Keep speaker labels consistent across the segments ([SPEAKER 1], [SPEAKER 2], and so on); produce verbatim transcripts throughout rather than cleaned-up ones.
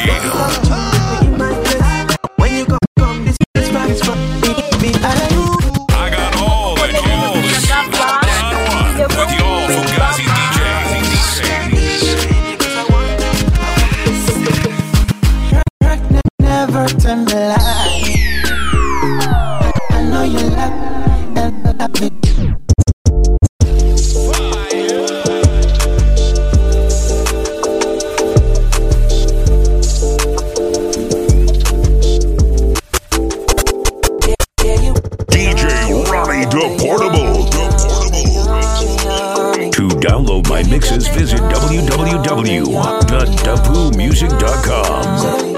[SPEAKER 1] When you come, come, this is vibes for me. I got all the news. With y'all Fugazi D Js.
[SPEAKER 2] Never turn the light. I know you love me.
[SPEAKER 3] D J Ronnie Deportable. To download my mixes, visit w w w dot dapu music dot com.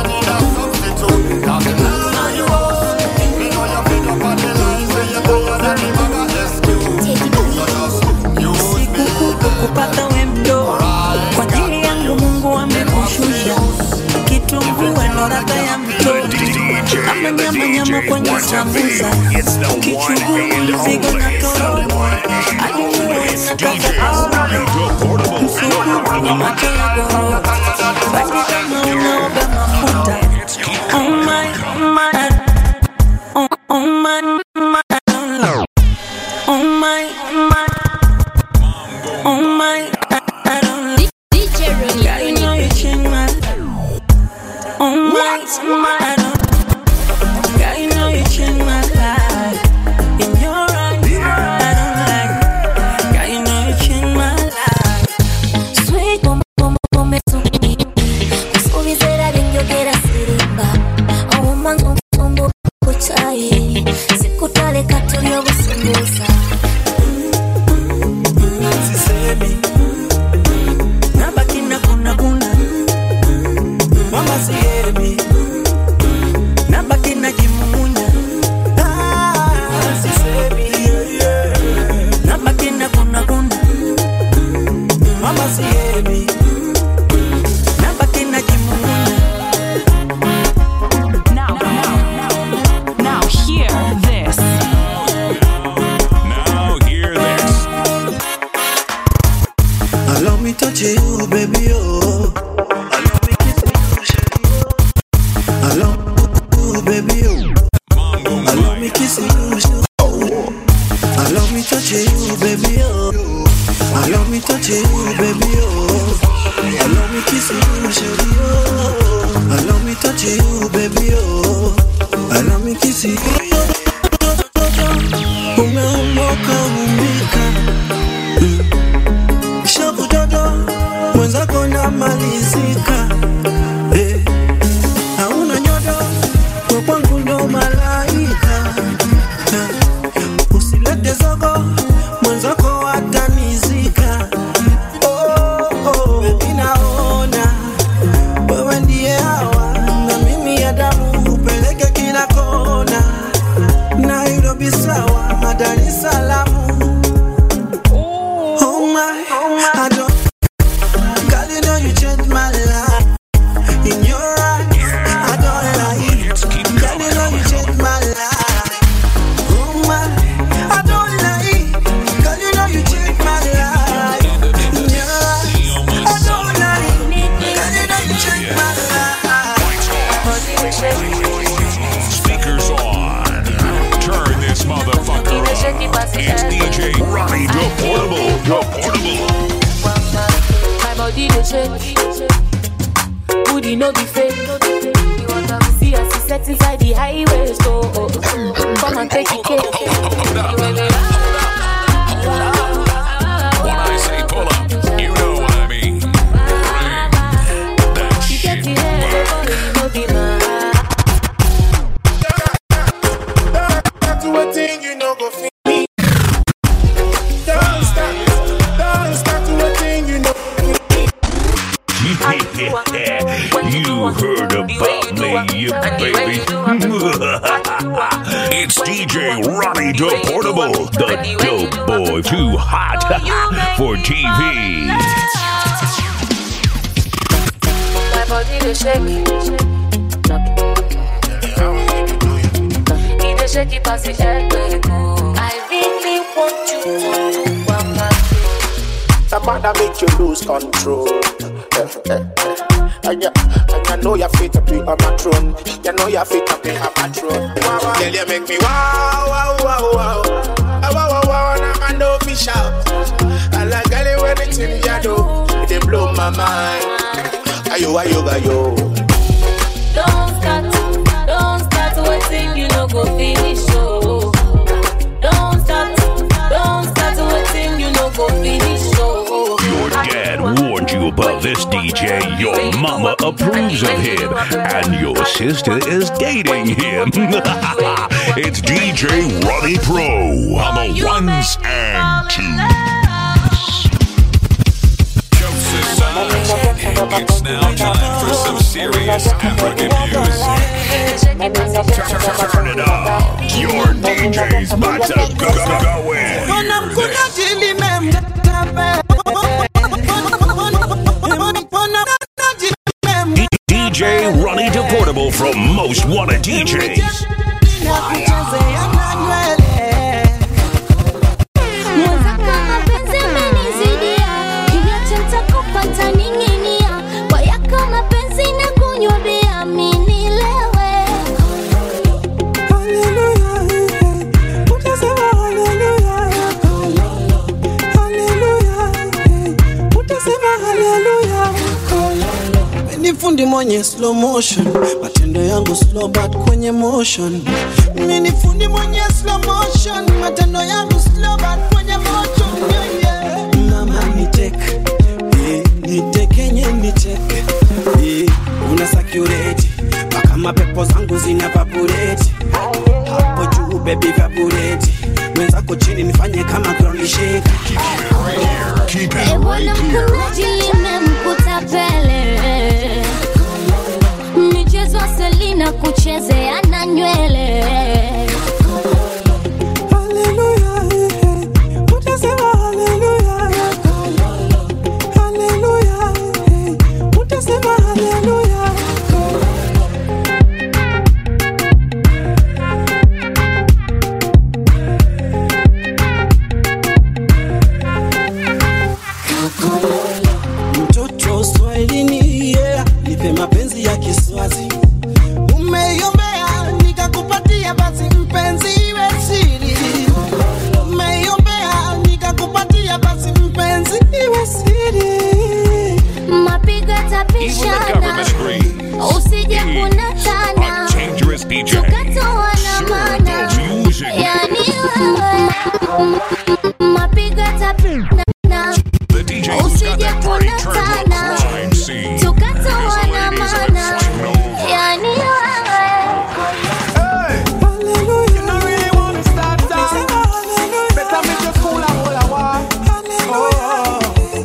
[SPEAKER 2] Cause
[SPEAKER 4] kwenye sambusa, kichuguni mzigo na toroli, aliwewe nataka aone, msuku kwenye macho ya goro, basi kama unaoga mafuta. Oh my, oh my, oh, oh my, my, I don't know. Oh my, oh my, oh my, I, I don't know.
[SPEAKER 5] D J Ronnie,
[SPEAKER 4] Girl, you know you change my life. Oh my, oh my, I don't know. Girl, you know you change my life. In your eyes, I don't like. Girl, you know you change my life.
[SPEAKER 5] sweet bomb bomb bomb to me. So we say that in your get a sirimba. Oh man, oh bombo kuchai. Sikutale katulio busungusa.
[SPEAKER 4] Sisemi nabaki na kuna kuna mama sihemi nabaki na jimumunya. Ah, sisemi nabaki na kuna kuna mama sihemi nabaki na jimumunya.
[SPEAKER 6] Now, now, now, hear this.
[SPEAKER 3] Now hear this.
[SPEAKER 2] Allow me touch you, baby, oh. Allow me kiss you, shawty, oh. Allow you, baby, oh. Allow me kiss you, shawty, oh. Allow me touch you, baby, oh. Allow me touch you, baby, oh. Allow me kiss you, shawty, oh. Allow me touch you, baby, oh. Allow me kiss you. Umeomoka umika shavu dodo mwenzako na malizika eh. Hauna nyodo kwa kwangu ndo malaika eh. Usilete zogo mwenzako atanizika. Oh, oh, baby naona wewe ndiye hawa na mimi ya damu upeleke kila kona. Nairobi sawa, Dar es Salaam. Oh my, I don't. Girl, you know you changed my life. In your eyes, I don't lie. Girl, you know you changed my life. Oh my, I don't lie. Girl, you know you changed my life. In your eyes, I don't lie. Girl, you know you changed my life.
[SPEAKER 3] Speakers on. Turn this motherfucker up. It's D J Ronnie Deportable. Deportable.
[SPEAKER 7] My body dey shake, booty no be fake. You want to see us set inside the highway store. Come and take it cake.
[SPEAKER 3] When I say pull up, you know what I mean. Bring that
[SPEAKER 7] You get
[SPEAKER 3] shit.
[SPEAKER 7] the hair, you know be mine.
[SPEAKER 8] Do a thing you know go feel me. Don't stop, don't stop do a thing you know go feel me.
[SPEAKER 3] You heard about me, you baby. It's D J Ronnie Deportable, the dope boy, too hot for T V.
[SPEAKER 7] My body dey shake. He dey shake it past the head. I really want you to want my
[SPEAKER 8] Somebody make you lose control. And you, and you know you're fit to be on my throne. You know you're fit to be on my throne. Girl, you make me wow, wow, wow, wow. Wow, wow, wow, and I'm no fish out. I like girl, when it's in you do, they blow my mind. Ayo, ayo, ayo.
[SPEAKER 7] Don't start, don't start waiting, you know go finish, oh. Don't start, don't start waiting, you know go finish, oh.
[SPEAKER 3] Your dad warned you about this D J, your mama approves of him, and your sister is dating him. It's D J Ronnie Pro on the ones and twos.
[SPEAKER 1] Joseph Signs. It's now time for some serious African music.
[SPEAKER 3] Turn it up. Your D J's about to go, go, go in. D J Ronnie Deportable from Most Wanted D Js.
[SPEAKER 2] mwenye slow motion, matendo yangu slow but kwenye motion. Mimi ni fundi mwenye slow motion, matendo yangu slow but kwenye motion. Yeah, yeah. Mama ni take, eh, ni take yenye ni take, eh, una security, mpaka mapepo zangu zina evaporate. Hapo juu baby evaporate, mwenzako chini nifanye kama ground shake.
[SPEAKER 3] Keep it right here.
[SPEAKER 5] Nimemkuta pele michezo Selina kuchezea na nywele.
[SPEAKER 2] Hallelujah, utasema hallelujah. Hallelujah, utasema hallelujah. Mtoto Swahilini, yeah, nipe mapenzi ya Kiswazi. Umeiombea nikakupatia, basi mpenzi iwe siri. Umeiombea nikakupatia, basi mpenzi iwe siri.
[SPEAKER 5] Mapigo
[SPEAKER 3] He's with the
[SPEAKER 5] tapishana,
[SPEAKER 3] government green.
[SPEAKER 5] usije kunatana,
[SPEAKER 3] A dangerous D J.
[SPEAKER 5] tukatoana mana.
[SPEAKER 3] Music.
[SPEAKER 5] Yani wewe mapigo tapishana,
[SPEAKER 3] The D J who's got that party turned to a crime scene.
[SPEAKER 5] tukatoana mana. Yani wewe
[SPEAKER 2] Hallelujah,
[SPEAKER 8] You don't really wanna start time. Better make your school a whole a war. Oh,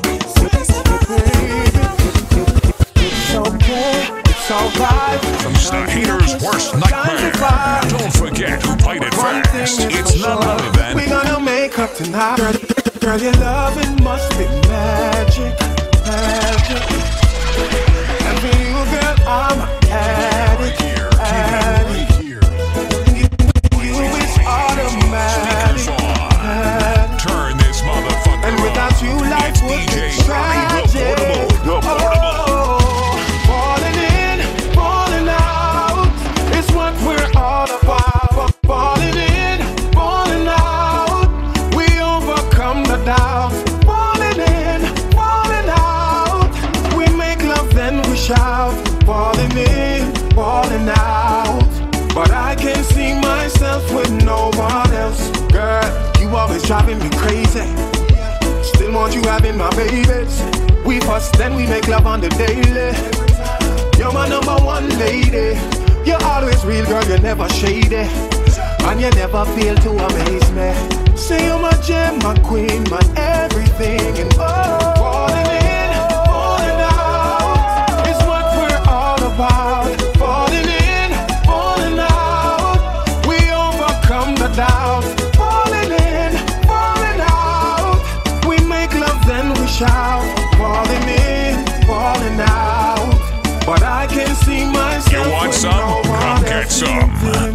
[SPEAKER 8] it's okay, it's alright.
[SPEAKER 3] The hater's worst nightmare. Don't forget who played it
[SPEAKER 8] One
[SPEAKER 3] fast.
[SPEAKER 8] thing is
[SPEAKER 3] It's
[SPEAKER 8] for
[SPEAKER 3] none
[SPEAKER 8] sure,
[SPEAKER 3] other than
[SPEAKER 8] we gonna make up tonight. Girl, girl, your loving must be magic, magic. And for you, girl, I'm an addict, addict. You is automatic, automatic.
[SPEAKER 3] Turn this motherfucker
[SPEAKER 8] And without you, life
[SPEAKER 3] It's
[SPEAKER 8] would
[SPEAKER 3] D J
[SPEAKER 8] be
[SPEAKER 3] Ronnie, the
[SPEAKER 8] tragic.
[SPEAKER 3] portable, the portable.
[SPEAKER 8] Oh, falling in, falling out is what we're all about. Falling in, falling out, we overcome the doubt. Falling in, falling out, we make love then we shout. Falling in, falling out, but I can't see myself with no one else. Girl, you always driving me crazy. Still want you having my babies. We fuss, then we make love on the daily. You're my number one lady. You're always real, girl, you're never shady. And you never fail to amaze me. Say you're my gem, my queen, my everything. And oh, falling in, falling out is what we're all about. Falling in, falling out, we overcome the doubt. Falling in, falling out, we make love then we shout. Falling in, falling out, but I can see myself.
[SPEAKER 3] You want
[SPEAKER 8] with
[SPEAKER 3] some?
[SPEAKER 8] no one
[SPEAKER 3] Come get
[SPEAKER 8] else.
[SPEAKER 3] some.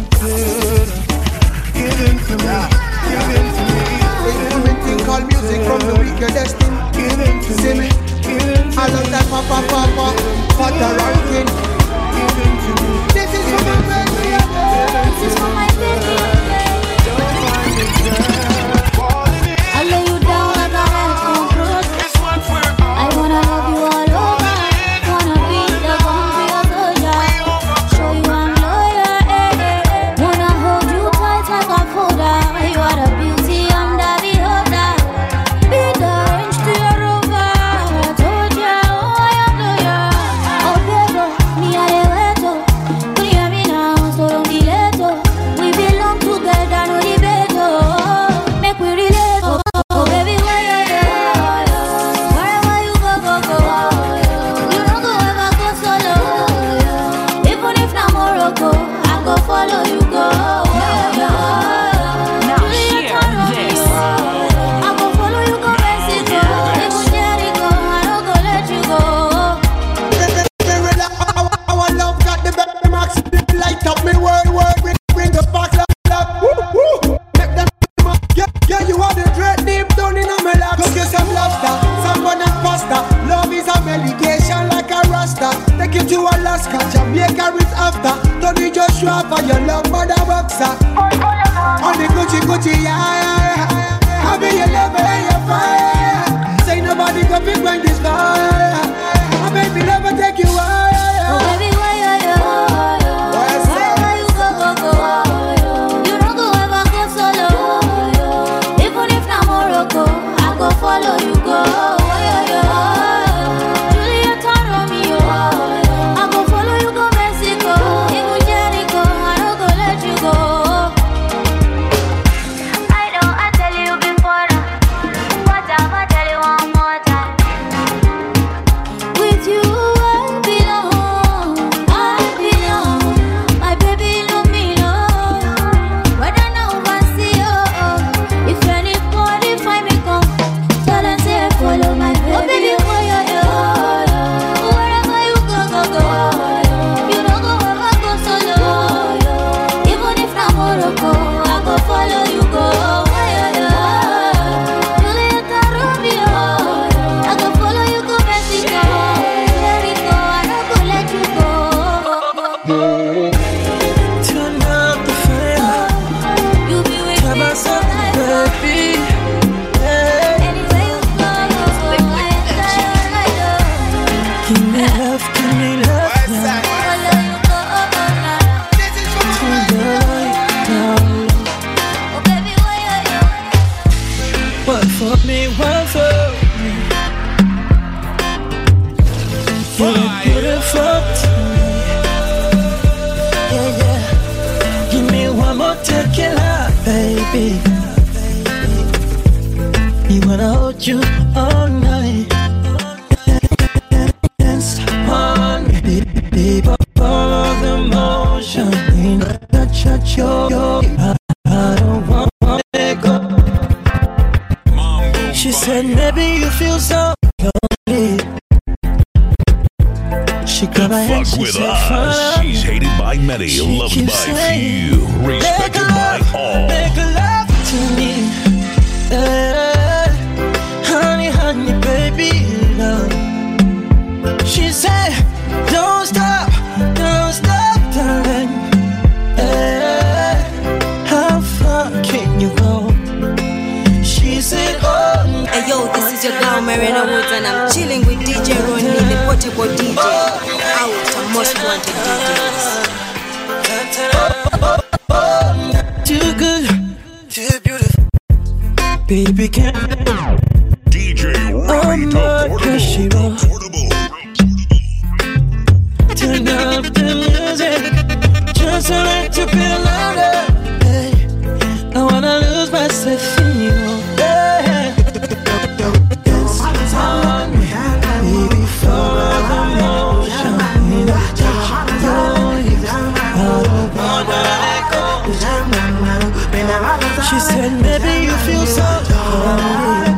[SPEAKER 8] Give in to me, give in to me.
[SPEAKER 9] Instrument thing called music from the wickedest thing.
[SPEAKER 8] Give in to
[SPEAKER 9] See
[SPEAKER 8] me,
[SPEAKER 9] me?
[SPEAKER 8] give in to
[SPEAKER 9] I love that papa papa, butter and queen.
[SPEAKER 8] give in to me.
[SPEAKER 9] This is for my baby, this is for my baby.
[SPEAKER 8] Don't find it there. Falling in
[SPEAKER 5] I lay you down like a headphone cruise.
[SPEAKER 8] is what we're all
[SPEAKER 5] I wanna love you all over. Wanna be the gun for your soldier. Show you I'm loyal. Eh, eh, eh. Wanna hold you tight like a folder. You are the beauty, I'm the beholder. Be the range to your rover. I told ya, oh I am loyal. Oh Pedro, ni areweto. Kuya mi now, so don't delay to. We belong together, no debate. Oh, make we relate. Oh, oh baby, where you there? Wherever you go, go, go. You don't go ever go solo. Even if na Morocco, I go follow you go.
[SPEAKER 6] Now hear this.
[SPEAKER 5] I go follow you go Mexico. Even Jericho, I don't go let you go.
[SPEAKER 9] Our love got the back max, light up me world, world, bring, bring the spark, love, love. Woo, woo. Make them yeah, yeah, you are the dread deep down in my lap. Cook you some lobster, salmon and pasta. Love is a medication like a rasta. Take you to Alaska, Jamaica is after. Don't need just show for your love, mother boxer. On the Gucci, Gucci, yeah, yeah, yeah. I be your lover and your fire. Say nobody can pick when this fire. My baby never take you higher.
[SPEAKER 5] Oh,
[SPEAKER 2] be. Yeah.
[SPEAKER 5] Anywhere you go, so I enjoy your ride, oh.
[SPEAKER 2] Give me love, give me love now.
[SPEAKER 5] Follow you go all night.
[SPEAKER 2] Tonight, now.
[SPEAKER 5] Oh baby, why are you?
[SPEAKER 2] What for me, what for me? You're beautiful to me. Yeah, yeah. Give me one more tequila, baby. You wanna hold you all night. Dance on me, baby. Follow the motion. You know, touch, touch your, your. I, I don't want to let go. She said, maybe you feel so lonely. She grabbed my hand,
[SPEAKER 3] Fuck
[SPEAKER 2] she
[SPEAKER 3] with
[SPEAKER 2] said,
[SPEAKER 3] us.
[SPEAKER 2] "Follow me."
[SPEAKER 3] She's hated by many,
[SPEAKER 2] She
[SPEAKER 3] loved
[SPEAKER 2] keeps
[SPEAKER 3] by
[SPEAKER 2] saying,
[SPEAKER 3] few, respected
[SPEAKER 2] "Make
[SPEAKER 3] by
[SPEAKER 2] love,
[SPEAKER 3] all.
[SPEAKER 2] make love to me, yeah. Honey, honey, baby, love." She said, don't stop, don't stop, darling, yeah. How far can you go? She said, oh,
[SPEAKER 10] Hey yo, this is your girl Marina Woods and I'm chilling with D J Ronnie, the portable D J. Out of most wanted D Js.
[SPEAKER 2] too good, too beautiful, baby, can't.
[SPEAKER 3] D J Ronnie,
[SPEAKER 2] Oh,
[SPEAKER 3] the
[SPEAKER 2] my gosh, she
[SPEAKER 3] portable,
[SPEAKER 2] won't.
[SPEAKER 3] the portable.
[SPEAKER 2] Turn up the music, just a like to be louder. Hey, I wanna lose myself in you. Hey, dance on me, baby, follow the motion. You know, touch your lips, I don't wanna let go. She said, maybe you feel so lonely.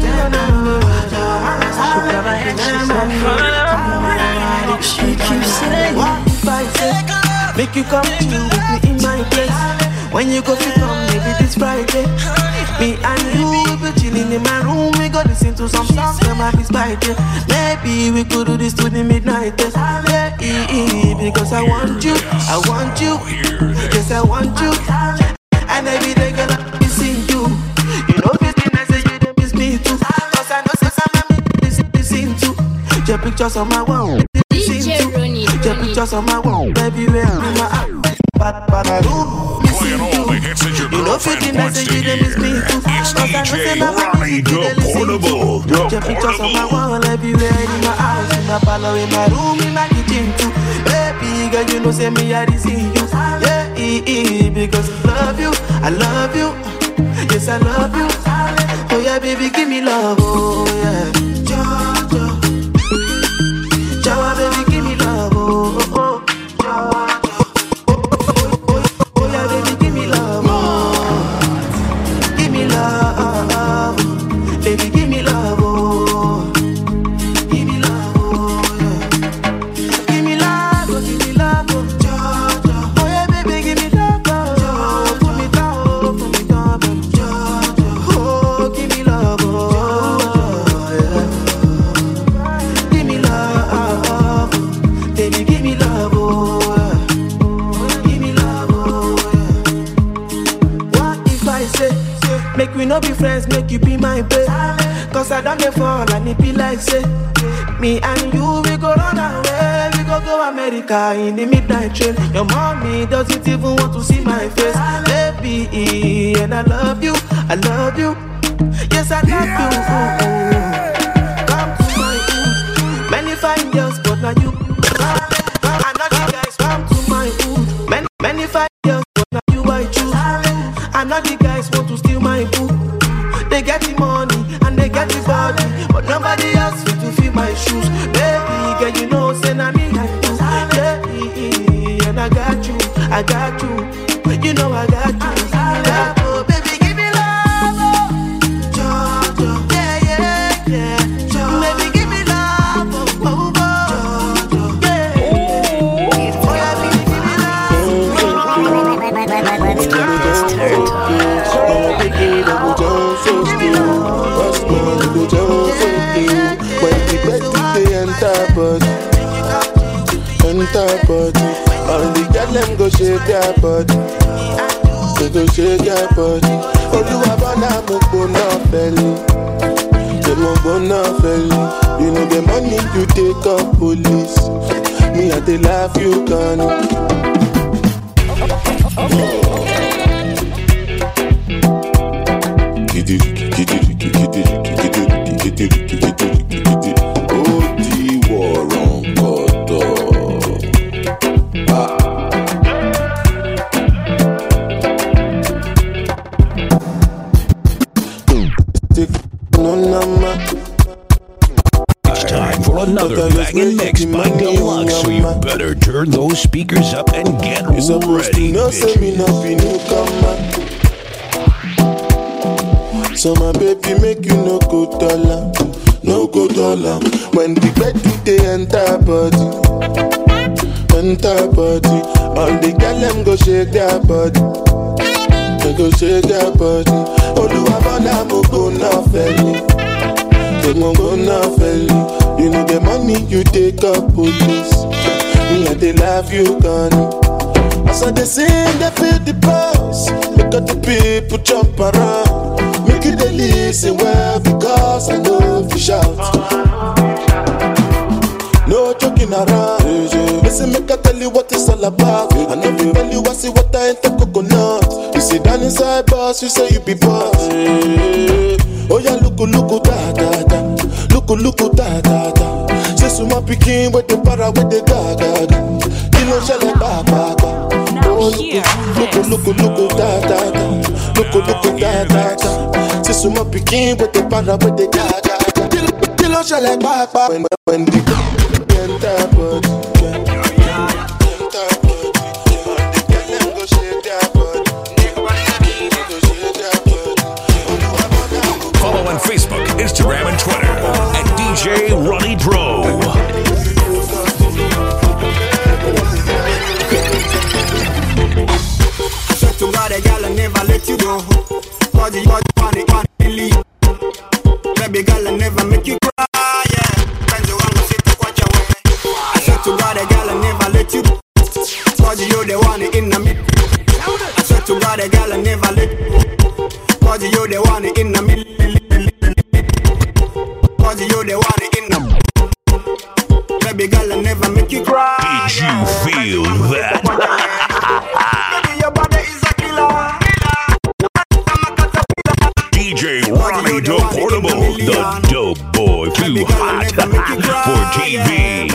[SPEAKER 2] She keeps saying,
[SPEAKER 9] If I say, make you come to with me in my place. When you go to come, maybe this Friday. Me and you will be chilling in my room. We go listen to some songs that might be spicy. Maybe we could do this to the midnight test. Yeah, because I want you, I want you. Yes, I want you. And every day gonna be seeing you. You know, fifteen I say you don't miss me too. Cause I know say some of me listen to. Your pictures on my wall.
[SPEAKER 5] D J Ronnie,
[SPEAKER 9] Your pictures on my wall. Everywhere in my house. But, but I do.
[SPEAKER 3] Playing all the hits that your
[SPEAKER 9] You know,
[SPEAKER 3] girlfriend
[SPEAKER 9] fifteen I
[SPEAKER 3] wants
[SPEAKER 9] say
[SPEAKER 3] to
[SPEAKER 9] you don't miss me
[SPEAKER 3] hear.
[SPEAKER 9] too.
[SPEAKER 3] It's
[SPEAKER 9] Cause I know
[SPEAKER 3] D
[SPEAKER 9] say
[SPEAKER 3] J
[SPEAKER 9] some of
[SPEAKER 3] Ronnie,
[SPEAKER 9] me
[SPEAKER 3] the
[SPEAKER 9] listen to.
[SPEAKER 3] portable,
[SPEAKER 9] Your
[SPEAKER 3] the
[SPEAKER 9] pictures on my
[SPEAKER 3] portable.
[SPEAKER 9] wall. Everywhere in my house. In my parlor, in my room, in my kitchen too. Baby girl, you know say me I see you. Yeah, eh, eh, because I love you, I love you. Yes, I love you. Oh yeah, baby, give me love. Oh yeah. Jojo. Jawa, baby, give me love. Oh, oh, oh. Jawa. Oh, oh, oh, oh, yeah, baby, give me love. Oh. Give me love. Baby, give me love. Oh. Give me love. Oh, yeah. Give me love. Oh, give me love. Oh, Jaja. Oh, yeah, baby, give me love. Oh, put me down. Put me down, baby. Jaja. Oh, give me love. Oh, yeah. Give me love. Baby, give me love. Oh, yeah. Give me love. Oh, yeah. What if I say, make we no be friends, make you be my babe? Cause I don't get fall and it be like say, me and you, we go run away. We go go America in the midnight train. Your mommy doesn't even want to see my face. Baby, and I love you, I love you. Yes, I love you. Ooh, ooh. Come to my hood. Many fine girls, but now you. I know the guys come to my hood. Many, many fine girls, but now you I choose. I know the guys want to steal my boo. They get the money and they get the body, but nobody else fit to fill my shoes. Baby, girl, you know, say na me I do. Yeah, and I got you, I got you. You know I got you. Yeah, oh, baby, give me love, oh. Jojo. Yeah, yeah, yeah. Jojo. Baby, give me love, oh, oh, oh. Yeah. Oh, yeah, baby, give me love.
[SPEAKER 4] Let's get this turned
[SPEAKER 11] Enter body, all the girls them go shake their body.
[SPEAKER 8] They go shake your body. Oluwabana mo gbona feli. They mo gbona feli. You know the money you take up police. Me I dey laugh you gone. Kidi kidi kidi kidi kidi kidi kidi kidi. Oh, the war on God.
[SPEAKER 3] It's time for another banging mix by Deluxe, so you better turn those speakers up and get ready,
[SPEAKER 8] no say me not be newcomer. So my baby make you no go dollar, no go dollar. When the bed do they enter body, enter body. All the girl them go shake their body, they go shake their body. Oluwabana mo go na feli, they mo go na feli. You know the money you take up police. Me and they love you gone. As I they sing, they feel the pulse. Look at the people jump around. Make it they listen well because I know if you shout. No joking around. Listen, make I tell you what it's all about. I know you tell you I see what I ain't the coconut. You sit down inside boss, you say you be boss. Oh yeah, look, look, da da da. Look, look, da da da. Say suma pikin with the para with the gaga. Kilo shele ba ba ba. Oh look, look, look, look, da da da. Look, look, da da da. Say suma pikin with the para with the gaga. Kilo kilo shele ba ba. When when the enter body, enter body, the girl them go shake their body, go shake their body.
[SPEAKER 3] Follow on Facebook, Instagram, and Twitter at D J Ronnie Pro.
[SPEAKER 11] I swear to God, a girl, I never let you go. Body, body, body, body, leave. Baby girl, I never make you cry, yeah. Friends, you want to sit to watch away. I swear to God, a girl, I never let you go. Body, you're the one in the middle. I swear to God, a girl, I never let you go. Body, you're the one in the middle. Body, you're the one in the. Baby girl, I never make you cry.
[SPEAKER 3] Did you feel that?
[SPEAKER 11] Baby, your body is a killer.
[SPEAKER 3] D J Ronnie Deportable, the dope boy, too hot for T V.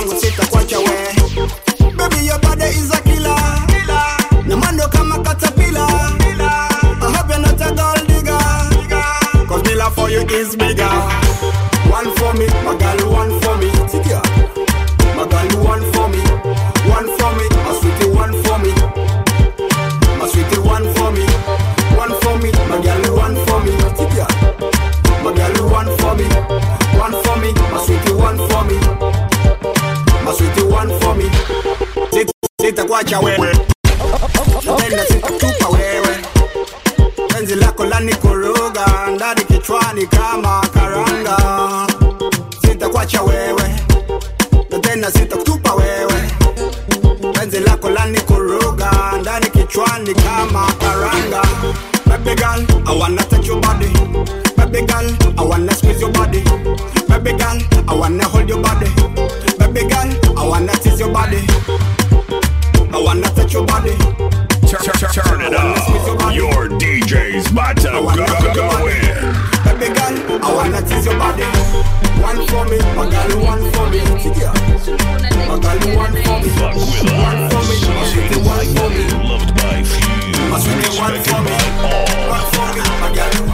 [SPEAKER 11] Baby, your body is a killer. No man no come a caterpillar. I hope you're not a gold digger. Cause me love for you is bigger. One for me, my girl, one for me. My girl, one for me. One for me, my sweetie, one for me. My sweetie, one for me. One for me, my girl, one for me. My girl, one for me. One for me, my sweetie, one for me. My sweetie, one for me. Sit, sit, kwacha wewe. Tena sitakupa wewe. Penzi lako lani koroga, ndani kichwani kama karanga. Sitakuacha wewe. Tena sitakutupa wewe. Penzi lako lani koroga, ndani kichwani kama karanga. Baby girl, I wanna touch your body. Baby girl, I wanna squeeze your body. Baby girl, I wanna hold your body. Baby girl, I wanna tease your body. I wanna touch your body.
[SPEAKER 3] Turn it up. Your D J's about to go, go, go in.
[SPEAKER 11] Baby girl, I wanna tease your body. One for me, my girl, one for me. My girl, one for me.
[SPEAKER 3] Fuck with
[SPEAKER 11] One for me, my
[SPEAKER 3] us.
[SPEAKER 11] sweetie, one for me.
[SPEAKER 3] Loved by few,
[SPEAKER 11] My sweetie, one for
[SPEAKER 3] respected
[SPEAKER 11] me.
[SPEAKER 3] by all.
[SPEAKER 11] One for me, my girl.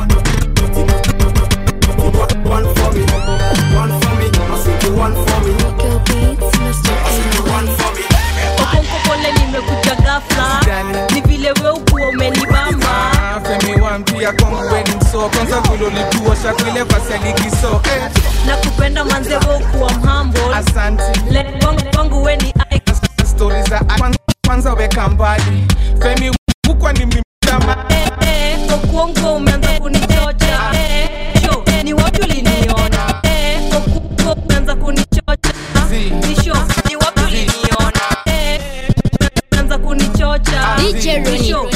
[SPEAKER 11] One for me. One for me, my sweetie, one for me. My sweetie, one for me.
[SPEAKER 7] Okonko pole nimekuja ghafla. Ni vile wewe ukuwa umenibamba.
[SPEAKER 12] Femi wampia kongo wedding so kwanza vile ulituosha kile fasaliki so eh.
[SPEAKER 7] Nakupenda manze wewe ukuwa humble.
[SPEAKER 12] Asante.
[SPEAKER 7] Le wangu wangu we ni icon.
[SPEAKER 12] Stories za kwanza, kwanza weka mbali. Femi ukwa ni mtama.
[SPEAKER 7] Eh eh okuongo umeanza kunichocha. Eh jo ni wapi uliniona? Eh okuongo umeanza kunichocha. Nisho ni wapi uliniona? Eh umeanza kunichocha.
[SPEAKER 5] D J Ronnie.
[SPEAKER 7] Ni wapi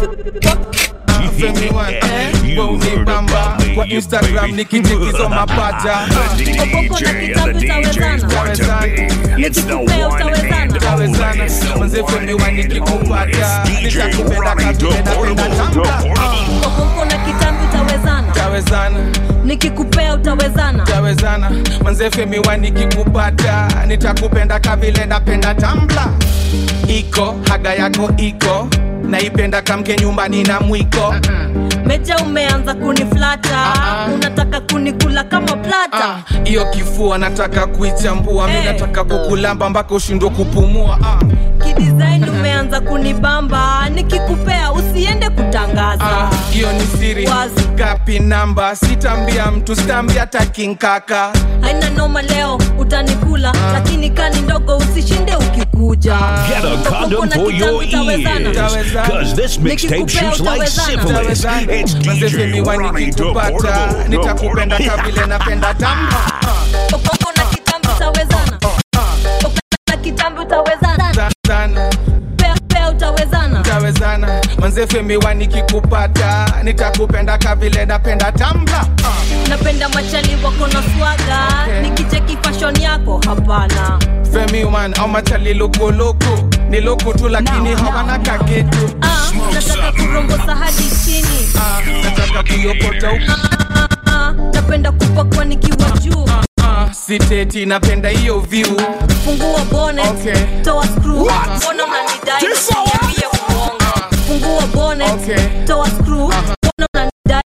[SPEAKER 12] Femi One, wow ni bamba. Kwa Instagram nikichekizo mapaja.
[SPEAKER 3] D J and the D Js want to be. It's the one and only.
[SPEAKER 12] Manze Femi One nikikupata.
[SPEAKER 3] D J Ronnie the Portable.
[SPEAKER 7] Koko na kitambi utawezana.
[SPEAKER 12] Utawezana.
[SPEAKER 7] Nikikupea utawezana.
[SPEAKER 12] Utawezana. Manze Femi One nikikupata. Nitakupenda kavile napenda Tumblr. Iko, haga yako iko. Naipenda kamke nyumbani na mwiko.
[SPEAKER 7] Meja umeanza kuniflata. uh-uh. Unataka kunikula kama plata.
[SPEAKER 12] Iyo uh, kifua nataka kuichambua. hey. Mimi nataka kukulamba mpaka ushindwe kupumua. uh.
[SPEAKER 7] Kidesign umeanza kunibamba. Nikikupea usiende kutangaza.
[SPEAKER 12] Iyo uh, ni siri wazi. Gapi namba. Sitambia mtu, sitambia taking kaka.
[SPEAKER 7] Haina noma leo utanikula. uh. Lakini kani ndogo usishinde ukikuja. uh.
[SPEAKER 3] Get a condom for your ears. Cause this mixtape shoots like syphilis. It's D J Ronnie the Portable.
[SPEAKER 12] Nitakupenda kabile napenda Tumblr.
[SPEAKER 7] Koko na kitambi utawezana. Koko na kitambi utawezana. Pea pea utawezana.
[SPEAKER 12] Utawezana. Manze Femi One nikikupata. Nitakupenda kabile napenda Tumblr.
[SPEAKER 7] Napenda machali wako na swaga. Okay. Nikicheki fashion yako hapana.
[SPEAKER 12] Femi One au machali loko loko. Ni loko tu lakini hawana kaketu.
[SPEAKER 7] Ah, nataka kurombosa hadi chini.
[SPEAKER 12] Ah, nataka kuyokota huko.
[SPEAKER 7] Ah, ah, napenda kupakwa nikiwa juu.
[SPEAKER 12] Ah, siteti napenda hiyo view.
[SPEAKER 7] Fungua bonnet,
[SPEAKER 12] okay.
[SPEAKER 7] Toa screw. Mbona unanidai? Niambie uongo. Fungua bonnet, okay. Toa screw. Mbona unanidai?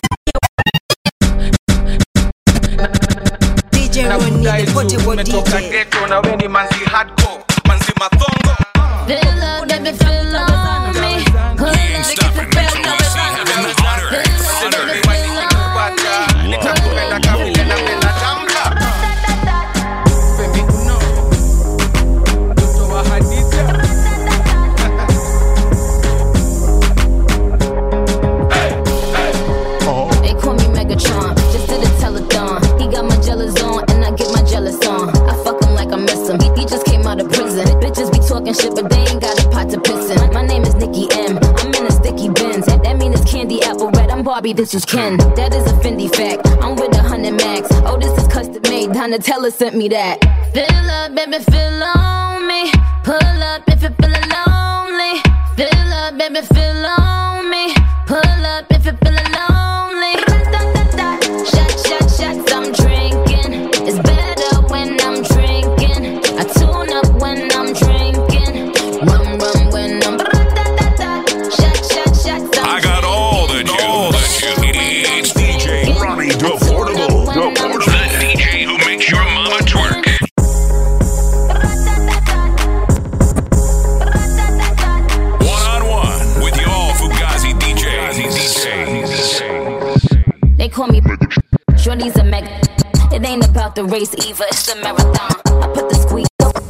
[SPEAKER 10] D J Ronnie the Portable D J.
[SPEAKER 12] Umetoka ghetto na wewe ni manzi hardcore, manzi mathongo.
[SPEAKER 13] Feel up, baby, feel on me. Pull up,
[SPEAKER 3] stopping me till we see heaven on earth. On earth.
[SPEAKER 12] Nitakupenda kabile napenda Tumblr. Femi Uno. Mtoto wa Hadija.
[SPEAKER 13] They call me Megatron, just did a telethon. He got my jealous on, and I get my jealous on. I fuck him like I miss him. He, he just came out of prison. Bitches be talking shit, but they ain't got a pot to piss in. My name is Nikki M. I'm in a sticky Benz. That, that mean it's candy apple red. I'm Barbie, this is Ken. That is a Fendi fact. I'm with a hundred max. Oh, this is custom made. Donatella sent me that. Fill up, baby, fill on me. Pull up if you're feeling lonely. Fill up, baby, fill on me. Pull up if you're feeling lonely. Shot, shot, shots, I'm drinking. It's better when I'm drinking. I tune up when I'm drinking. Rum, rum when I'm shot, shot, shots, I'm
[SPEAKER 3] I got all the all that you need. It's D J Ronnie the Portable. The Portable. The D J who makes your mama twerk. One on one with y'all Fugazi D Js.
[SPEAKER 13] They call me Shorty's a mega. It ain't about the race either, it's a marathon. I put the squeeze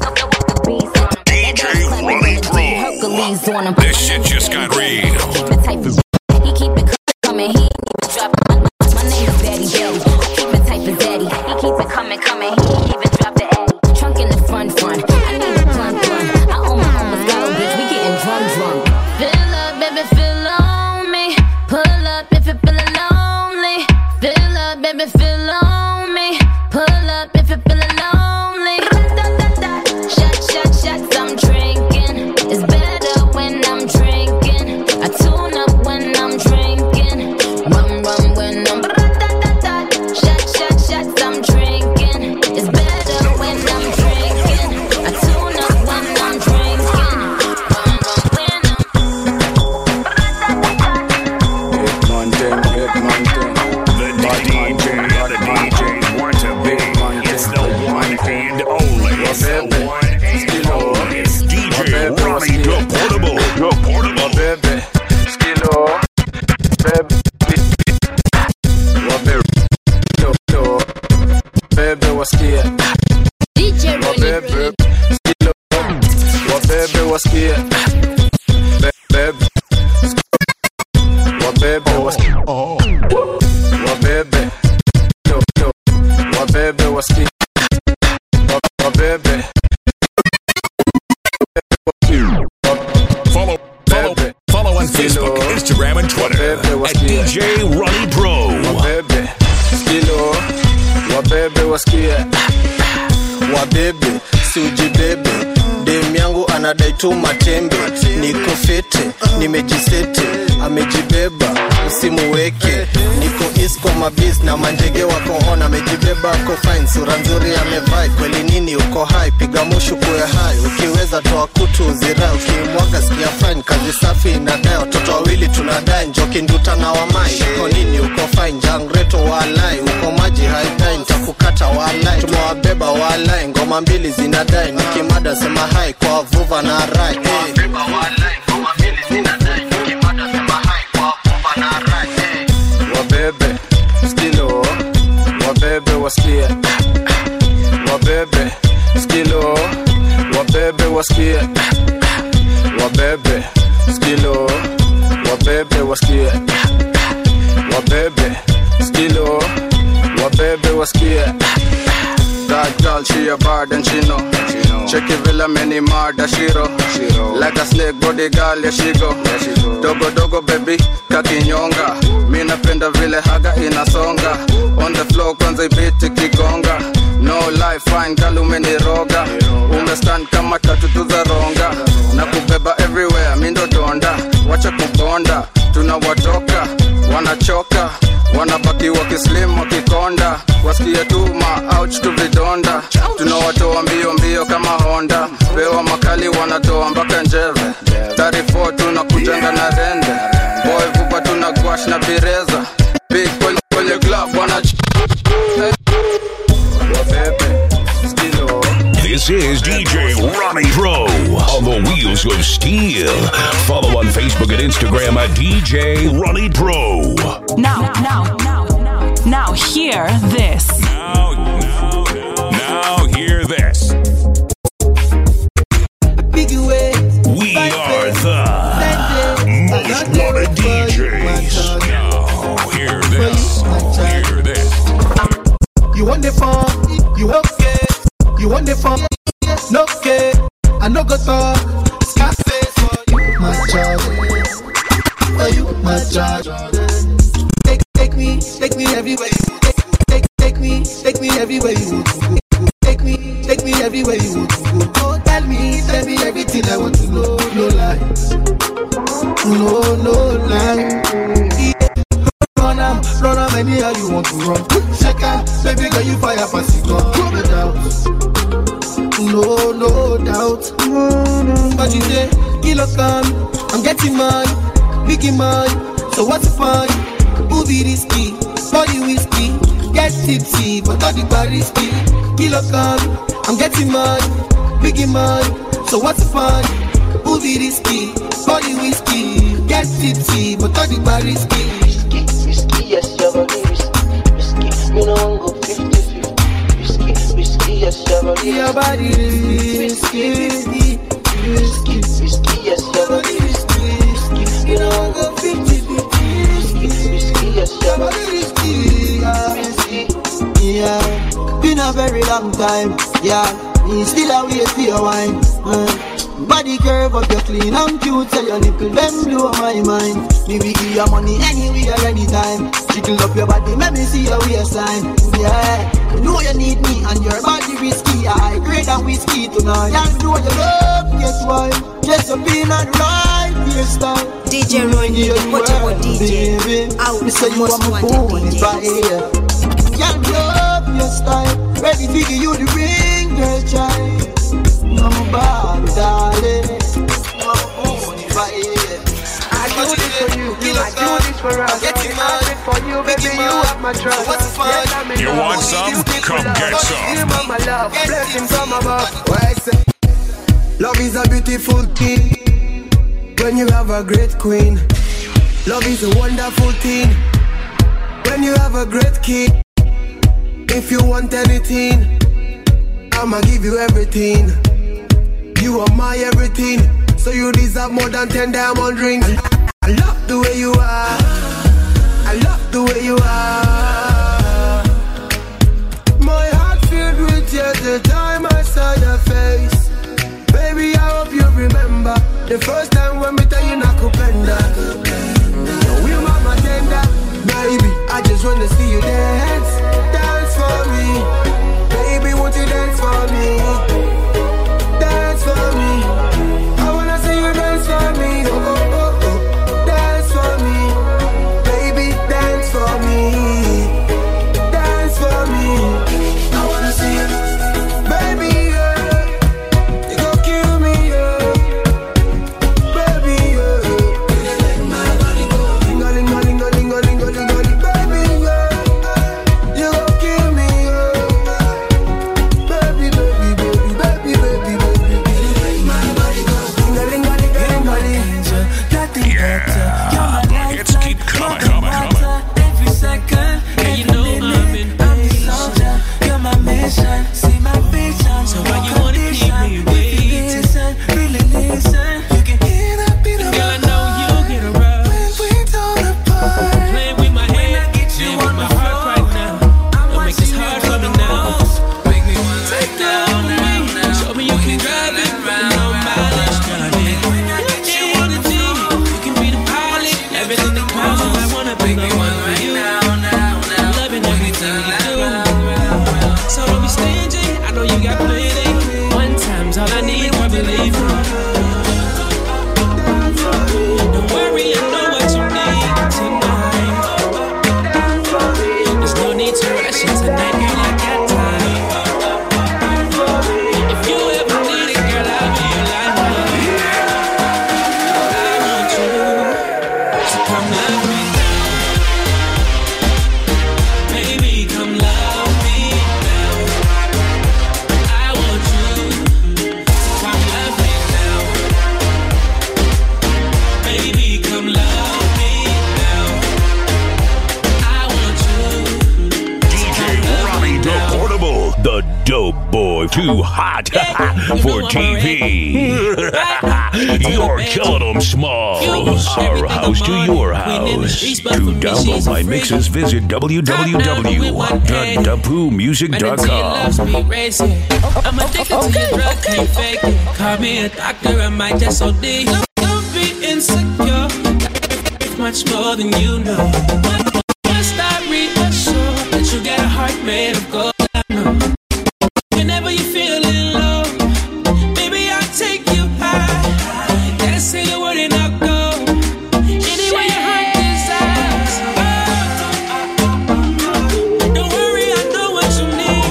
[SPEAKER 3] D J Ronnie Pro.
[SPEAKER 13] Hercules on him.
[SPEAKER 3] This shit just got real.
[SPEAKER 13] Keep it tight as he keep it coming, he ain't even drop it. My, my name is Daddy Daddy. I keep it tight as Daddy. He keep it coming, coming, he ain't even drop the Addy. Trunk in the front, front. I need a plum, plum. I own my own Moscato, bitch. We getting drunk, drunk. Fill up, baby, fill on me. Pull up if you're feeling lonely. Fill up, baby, fill on me. Pull up if you're feeling lonely. Shot, shot, shots, I'm drinking. It's better when I'm drinking. I tune up when I'm drinking. Rum, rum when I'm shot, shot, shots, I'm drinking. It's better when I'm drinking. I tune up when I'm drinking. Rum, rum when
[SPEAKER 11] Hit mountain, hit mountain.
[SPEAKER 3] The D J and the D Js want to be. It's the one and only. It's the one and only. It's D J Ronnie the Portable. The Portable.
[SPEAKER 11] Baby, skillo, baby, yo, yo, baby, what's here?
[SPEAKER 13] D J Ronnie.
[SPEAKER 11] Baby, skillo, what baby, what's here? Baby, what baby, what's here? What baby, yo, yo, what baby, what's here? What baby.
[SPEAKER 3] Follow, follow, follow on Facebook
[SPEAKER 14] wasikie wabebe si ujibebe dem yangu anadai tu matembe niko fete nimejisete amejibeba usimuweke niko isko mabis na manjege wako on amejibeba ako fine sura nzuri amevai kweli nini uko high piga mushu kuwe high ukiweza toa kutu uzira ukimwaga sikia fine kazi safi inadai watoto wawili tunadai njoki nduta na wamai uko nini uko fine jangreto walai uko maji haidai nitakukata walai tumewabeba walai ngoma mbili zinadai nikimada sema hai kwa vuva na rai hey. Wabebe skilo wabebe wasikie wabebe skilo wabebe wasikie wabebe skilo wabebe wasikie wabebe skilo wabebe wasikie. That girl, she a bad and she know. She know. Check it, villa many mad as she roll. Like a snake body girl, yeah she go. Yeah, she go. Dogo dogo baby, kakinyonga. Mi napenda vile haga inasonga. On the floor kwanza ibiti kigonga. No life fine girl umeniroga. Umestand kama tatu za ronga. Na kubeba everywhere, mi ndo donda. Wacha kubonda, tunawatoka. Wanachoka, wanabaki wakislim wakikonda. Wasikie tu ma ouch tu vidonda. Tunawatoa mbio mbio kama Honda. Bewa makali wanatoa mpaka njeve. Tarifo tunakutanga na rende. Boy vupa tunagwash na bireza. Big kwenye kwenye club wana
[SPEAKER 3] This is D J Ronnie Pro on the wheels of steel. Follow on Facebook and Instagram at D J Ronnie Pro.
[SPEAKER 6] Now, now, now, now, now, hear this.
[SPEAKER 3] Now, now, now, now, hear this. We are the most wanted D Js. Now, hear this. Hear this.
[SPEAKER 9] You want the phone? You okay? You want the phone? No okay. I no go talk. Scarface for you, my charge. For you, my charge. Take, take me, take me everywhere you take, take, take me, take me everywhere you want to go. Take me, take me everywhere you want to go. Don't tell me, tell me everything I want to know. No lies, no, no lies. Run am, run am anyhow you want to run. Check out, baby girl you fire pass it on. No doubt, no, no doubt. But you say, kilo come, I'm getting mine, biggie mine. So what's the fun? Movie risky, body whiskey, get tipsy, but all the bar risky. Kilo come, I'm getting mine, biggie mine. So what's the fun? Movie risky, body whiskey, get tipsy, but all the bar risky.
[SPEAKER 15] Risky, yes, your body risky, risky. You know I'm go fifty fifty. Risky, risky, yes, your body
[SPEAKER 9] your body risky, risky, risky,
[SPEAKER 15] risky, yes, your body risky, risky.
[SPEAKER 9] You know I'm go fifty fifty.
[SPEAKER 15] Risky, risky, yes, your body
[SPEAKER 9] risky, risky.
[SPEAKER 15] Yeah, been a very long time. Yeah, me still a wait for your wine. Uh. Body curve up, you're clean and cute. Tell your nipple, them blow my mind. Me we give your money anywhere, anytime. Jiggle up your body, let me see your waistline. Yeah, you know you need me and your body risky. I grade and whiskey tonight. You know you love, guess why? Just up in and right hairstyle.
[SPEAKER 10] D J Ronnie, portable D J. Out
[SPEAKER 15] me say you are my phone, it's right here. You love your style. Ready to give you the ring, girl, child. Nobody, darling. My phone, it's right here.
[SPEAKER 9] I do this for you, I do this for us. I do it for you, baby, you have my trust.
[SPEAKER 15] What's fun?
[SPEAKER 3] You want some? Come get some.
[SPEAKER 9] My love, blessing from above. What I say?
[SPEAKER 11] Love is a beautiful thing when you have a great queen. Love is a wonderful thing when you have a great king. If you want anything, I'ma give you everything. You are my everything, so you deserve more than ten diamond rings. I love the way you are, I love the way you are. My heart filled with tears the time I saw your face. Baby, I hope you remember the first time when we tell you nakupenda. No, we mama tender, baby, I just
[SPEAKER 9] just wanna see you dance, dance for me. Baby, won't you dance for me? Dance for me. I wanna see you dance for me. Oh, oh, oh, oh. Dance for me. Baby, dance for me. Dance for me. I wanna see you. Baby, yeah. You gon' kill me, yeah. Baby, yeah. Let my body go. Ling-a-ling-a-ling-a-ling-a-ling-a-ling-a-ling. Baby, yeah. You gon' kill me, yeah. Baby, baby, baby, baby, baby, baby. Let my body go. Ling-a-ling-a-ling-a-ling-a-ling. Nothing better. You're my lifeline.
[SPEAKER 3] It's keep coming, coming, coming.
[SPEAKER 9] Every second, and you know I'm in I'm the soldier. You're my mission, see my vision. So why you wanna keep me waiting? Listen, really listen. You can hear the beat of
[SPEAKER 16] Girl, I know you'll get a rush
[SPEAKER 9] when we don't apart.
[SPEAKER 16] playing with my head, playing with my heart right now. Don't make this hard for me now.
[SPEAKER 9] Make me wanna
[SPEAKER 16] Take that over me. Show me you can drive it with no mileage. Girl, I need you want the team. You can be the pilot. Everything that comes, I wanna be the one for you. Loving everything you do. So don't be stingy. I know you got plenty. One time's all I need, I believe me. Don't worry, I know what you need tonight. There's no need to rush it tonight, girl. I got time. If you ever need it, girl, I'll be your lifeline. I want you to come love me now. Baby, come love me now. I want you to come love me now. Baby, come love me now. I want you
[SPEAKER 3] D J Ronnie the Portable, the dope boy, too hot for T V. You're killing them small. Our house to your house. To download my mixes, visit w w w dot dapu music dot com.
[SPEAKER 16] I'm addicted to your drug, can't fake it. Call me a doctor, I might just O D. Don't be insecure, much more than you know. Must I reassure that you got a heart made of gold? I know. Whenever you're feeling low, baby, I'll take you high. Gotta say the word and I'll go. Anywhere your heart desires. Oh. Don't worry, I know what you need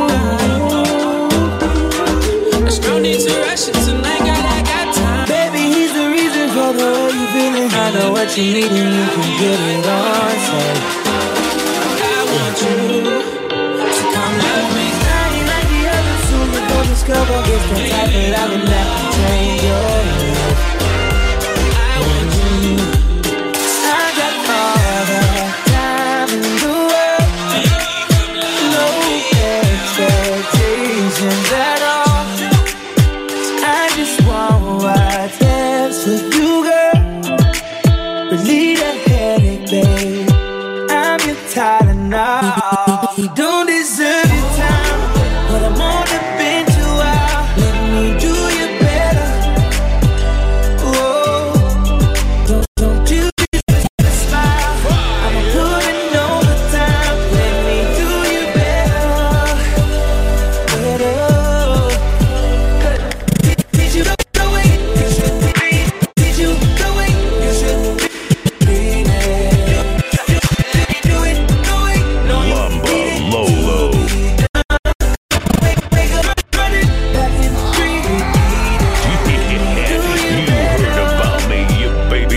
[SPEAKER 16] tonight. There's no need to rush it tonight, girl, I got time.
[SPEAKER 9] Baby, he's the reason for the way you feeling. I know what you need and you can get it on. So
[SPEAKER 16] I want you to come love me.
[SPEAKER 9] I ain't like the others, soon you gon' discover it's the type of loving that can change your life.
[SPEAKER 16] I want you.
[SPEAKER 9] I got all the time in the world, no expectations at all. I just want what's best for you, girl. Relieve that headache, babe. I'm your Tylenol. You don't deserve your time, but I'm on the bench a while. Let me do you better. Whoa, don't, don't you just smile. I'm putting overtime. Let me do you better. Better. Did, did you know the way you should be? Did you know the way you should be? Do it, do it, no, you
[SPEAKER 3] Lumba Lolo. You heard about me, you baby.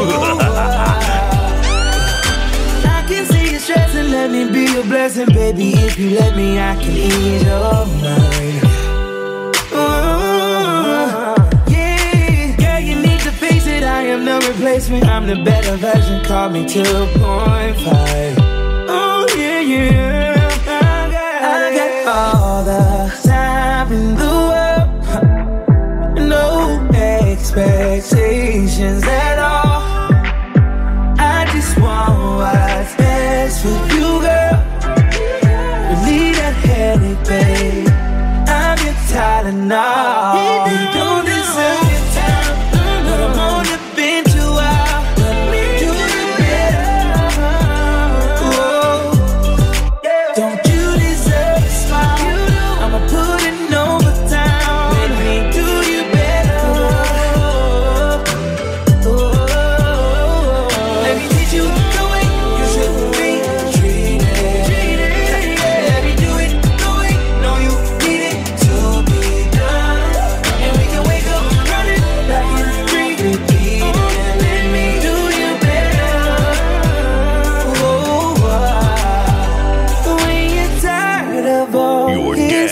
[SPEAKER 9] I can see you stressing, let me be your blessing, baby. If you let me, I can ease your mind. Ooh, yeah, girl, you need to face it. I am no replacement. I'm the better version. Call me two point five. Oh yeah, yeah. I got, I got all the time in the world. No expectations at all. I just want what's best for you, girl. Relieve that headache, babe. I'm your Tylenol. You don't deserve your time, but I'm on the bench a while. Let me do it better. Ooh.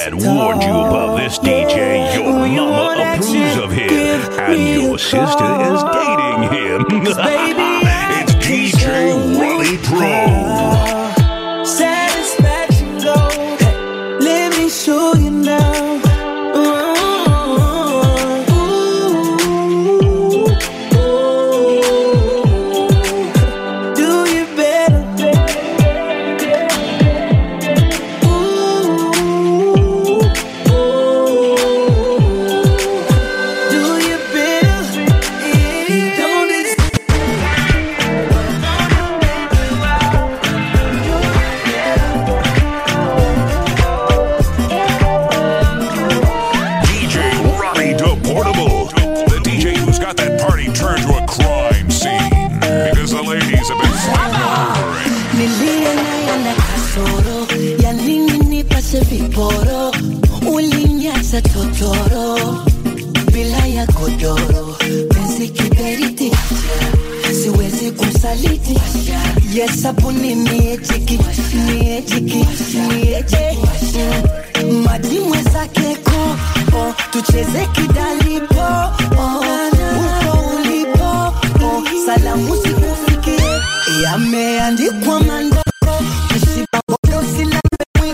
[SPEAKER 3] had warned you about this D J. Your mama approves of him, and your sister is dating him. It's D J Ronnie Pro.
[SPEAKER 2] Satisfaction, though. Let me show you now. Viporo, ulinyasa totoro, bila ya godoro, penzi kiberiti, siwezi kumsaliti. Yes, sabuni miejiki, miejiki, mieje. Maji mwenzake ko, oh, tucheze kidalipo, oh, uko ulipo, oh, salamu sikufikie, yameandikwa mandoro, msibabodo sila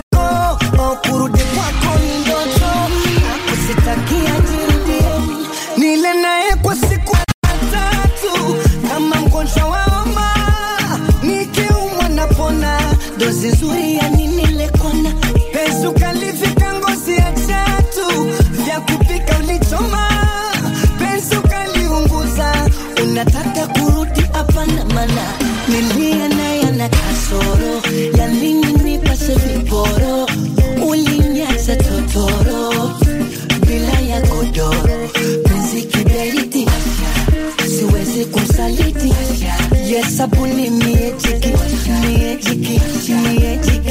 [SPEAKER 2] kurudi kwako ni ndoto, nakusitakia jirudie. Nile naye kwa siku tatu, kama mgonjwa wa homa, nikiumwa napona. Dozi nzuri ya nini lekona, penzi ukalifika ngozi ya chatu, vya kupika ulichoma, penzi ukaliunguza. Unataka kurudi hapana mana, nilia naye ana kasoro, ya nini nipase viporo, ulinyasa totoro, bila ya godoro, penzi kiberiti, siwezi kumsaliti. Yes, sabuni miejiki, miejiki, miejiki,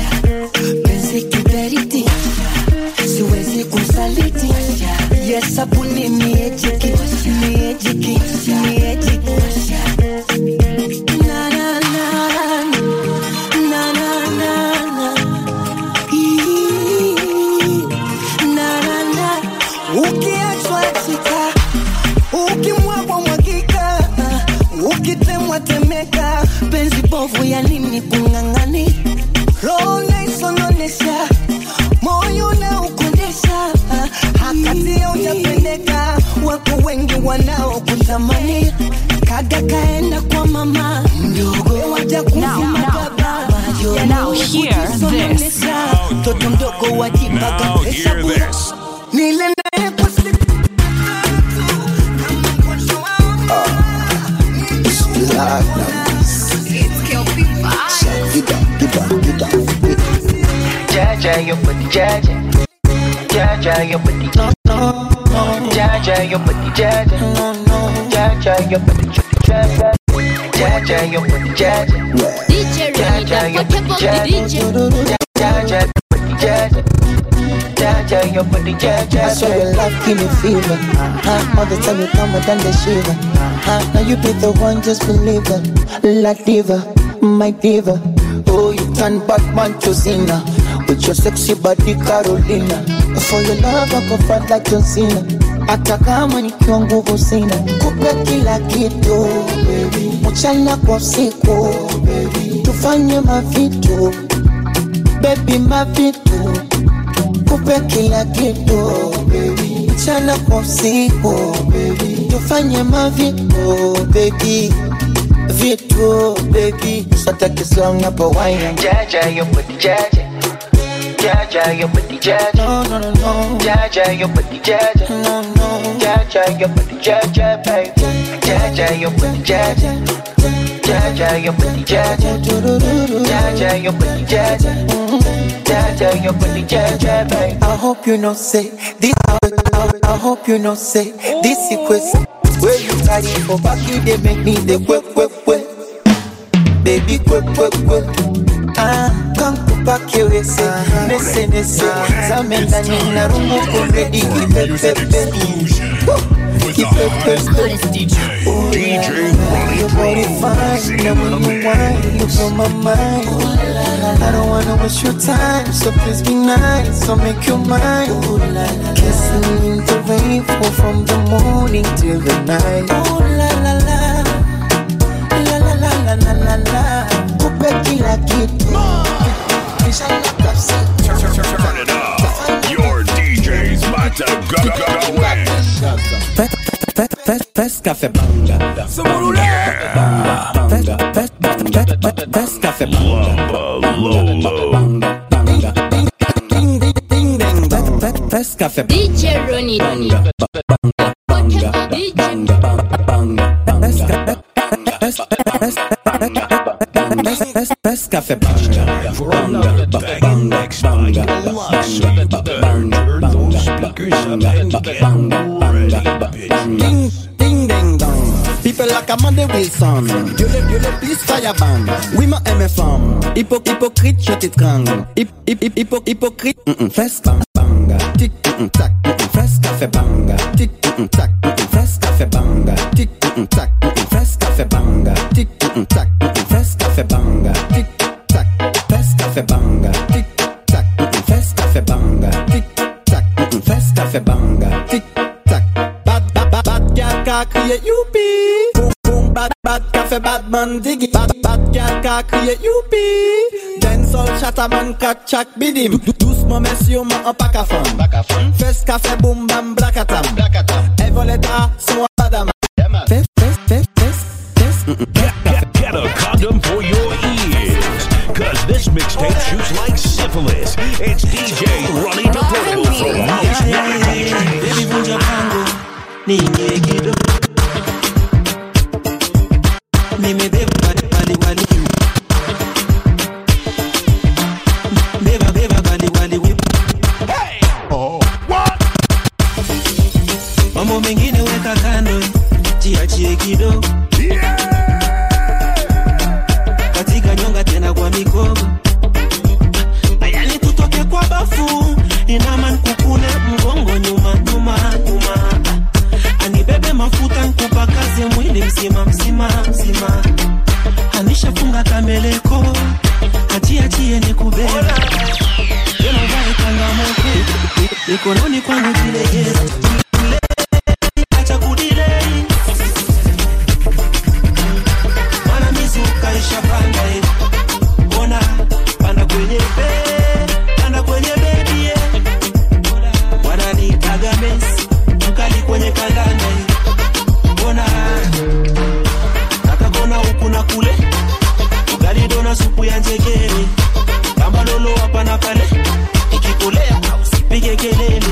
[SPEAKER 2] penzi kiberiti, siwezi kumsaliti. Yes, sabuni miejiki, miejiki, miejiki. Na na na na na na na. Ukiachwa chika, ukimwagwa mwagika, ukitemwa temeka, penzi bovu ya nini kungangani, roho naisononesha, moyo na ukondesha, hakati ya ujapendeka, wako wengi wanao kutamani, kaga kaenda kwa mama, mdogo waja kufuma baba,
[SPEAKER 6] Now, now hear this.
[SPEAKER 2] Toto mdogo wajibaga pesa bura, nile nae kwa siku
[SPEAKER 17] Jaja, your body, Jaja. Jaja, your body, Jaja, your body, Jaja. Jaja, your body, Jaja. Jaja, your body, Jaja.
[SPEAKER 5] D J
[SPEAKER 17] Jaja, your body, Jaja. Jaja, Jaja. Jaja, your body, Jaja.
[SPEAKER 15] I saw your love give me fever. Uh-huh. All the time you come and then the shiver. Uh-huh. Now you be the one, just believe it. La diva, my diva. Oh, you turn Batman to Zina with your sexy body Carolina. For your love I go fight like John Cena. Hata kama nikiwa nguvu sina, kupe kila kitu baby, mchana kwa usiku baby, tufanye mavitu baby, mavitu, kupe kila kitu baby, mchana kwa usiku baby, tufanye mavitu baby, vitu baby, sota kisong hapo wine.
[SPEAKER 17] Jaja, your body, Jaja. Jaja, your body, Jaja.
[SPEAKER 15] No, no, no, no.
[SPEAKER 17] Jaja, your body, Jaja.
[SPEAKER 15] No, no.
[SPEAKER 17] Jaja, your body, Jaja, baby. Jaja, your body, Jaja. Jaja, your body, Jaja. Jaja, your body, Jaja. Jaja, your body, Jaja, baby.
[SPEAKER 15] I hope you know say this. I hope you know say this sequence where you carry for back you they make me the quick quick quick baby quick quick quick. Ah, come to back your say nese nese zamenda nina rungu kumredi kipepepe kipepepe
[SPEAKER 3] D J Ronnie
[SPEAKER 15] your body fine, now when you whine you blow my mind. I don't want
[SPEAKER 2] wanna waste your time, so please be nice, so make your mind. Ooh la la, kissing in the rain, fall from the morning till the night. Ooh la la la, la la la la la la la. Kupe kila kitu, kisha lakasi.
[SPEAKER 3] Turn it up, your D J's about to go go go in.
[SPEAKER 2] Fest café banga, banga, fest fest café banga, banga, banga, ding ding ding ding dong, fest café
[SPEAKER 5] D J Ronnie,
[SPEAKER 2] banga, banga, banga, banga, fest fest fest fest café banga, banga, banga, banga, ding ding ding dong. People like Amanda Wilson, you le you le please fire band. Oui ma M F M, hypo hypocrite je t'étrangle. Hip hip hip hypo hypocrite. Fest banga, tic tac, fest café banga, tic tac, fest café banga, tic tac, fest café banga, tic tac, fest café banga, tic tac, fest café banga, tic tac, fest café banga, tic tac, fest café banga, tic tac. Bad bad bad bad girl ka crier youpi. Boom boom bad bad café bad man diggy. Bad bad girl ka crier youpi. Dancehall chataman kat chak bidim. Doucement messieurs ma en pack à femme. Fest café boom bam blackatam. Evoleta so badam. Fest fest fest fest fest.
[SPEAKER 3] Get, get, get a condom for your ears, cause this mixtape shoots like syphilis. It's D J Ronnie the Portable from Most Wanted.
[SPEAKER 16] Baby vunja pango, niingie kidogo. Nimebeba bali bali wali. Beba beba bali wali whip. Hey! Oh, what? Mambo mengine weka kando, jiachie kidogo. Yeah! Katika nyonga tena kwa mikogo. Bayani tutoke kwa bafu, inaman kukune mgongo nyuma nyuma nyuma. Anibebe mafuta nkupa kazi mwili mzima mzima mzima. Anishafunga kameleko, achia chie ni kubeba. Yena uvae kangamoko, mikononi kwangu jilegeza. Acha kudilei, mana mizuka ishapanda hivi. Ona, panda kwenye be, panda kwenye baby ye. Wananitaga Messi, mkali kwenye kandanda hivi. Ona, nakakona huku na kule. Ugali dona supu ya njegere. Kamba lolo hapa na pale. Ikikulea, usipige kelele.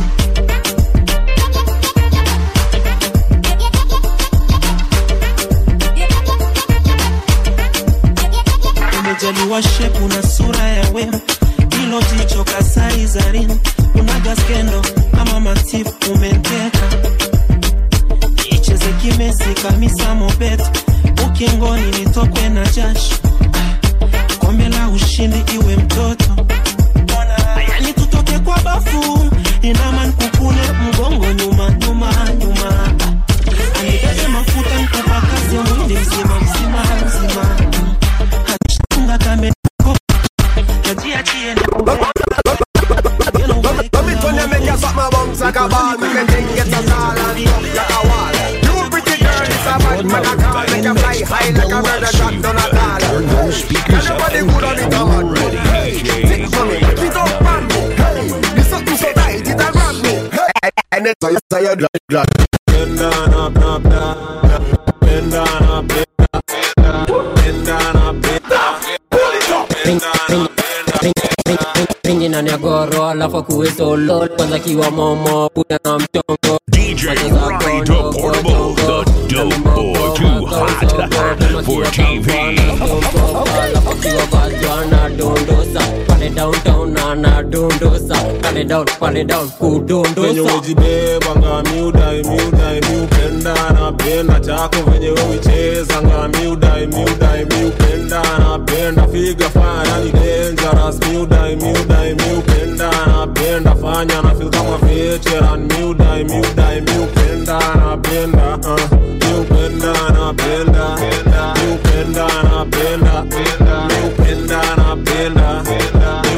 [SPEAKER 16] Umejaliwa shepu na sura ya wema. Hilo jicho kasari zarini. Unaga skendo kama matifu umenteka. Icheze kimesi kamisa mobeto. Ukingoni nitokwe na jasho. Kombe la ushindi iwe mtoto. Ayani tutoke kwa bafu. Inaman kukune mgongo nyuma nyuma nyuma. Anibebe mafuta nkupa kazi ya mwili mzima mzima mzima. Hanishafunga kameleko, kajia chie ni kubeba.
[SPEAKER 8] Let me tell you, make you suck my bones like a ball. Make you think it's a tall and tough like a wall. You pretty girl, it's a bad man I call. Make you fly high like a bird that shot down a tall. Everybody good on it, come on. Take from me, pick up on me. Hey, this something so tight, it a grab me. Hey, and it's a so you drop, drop. Bend down, up, up, up. Bend down, up, bend down. Bend down, up, bend down. Pull it up, bend down, up.
[SPEAKER 18] Pingi na nyagoro alafu kuwe solo. Kwanza kiwa momo puta na mchongo.
[SPEAKER 3] D J Ronnie the Portable, the dope boy, too hot for T V.
[SPEAKER 18] Alafu kiwa bajwana dondosa. Pale downtown na na dondosa. Pale down, pale down kudondosa.
[SPEAKER 19] Venye wejibeba nga miudai, miudai, miupenda na penda. Chako venye wewicheza nga miudai, miudai, miupenda na penda. Figa fanya ni dangerous, miudai, miudai, miupenda na penda. Fanya na feel kama veteran, miudai, miudai, miupenda na penda. uh, Miupenda na penda, miupenda na penda, miupenda na penda.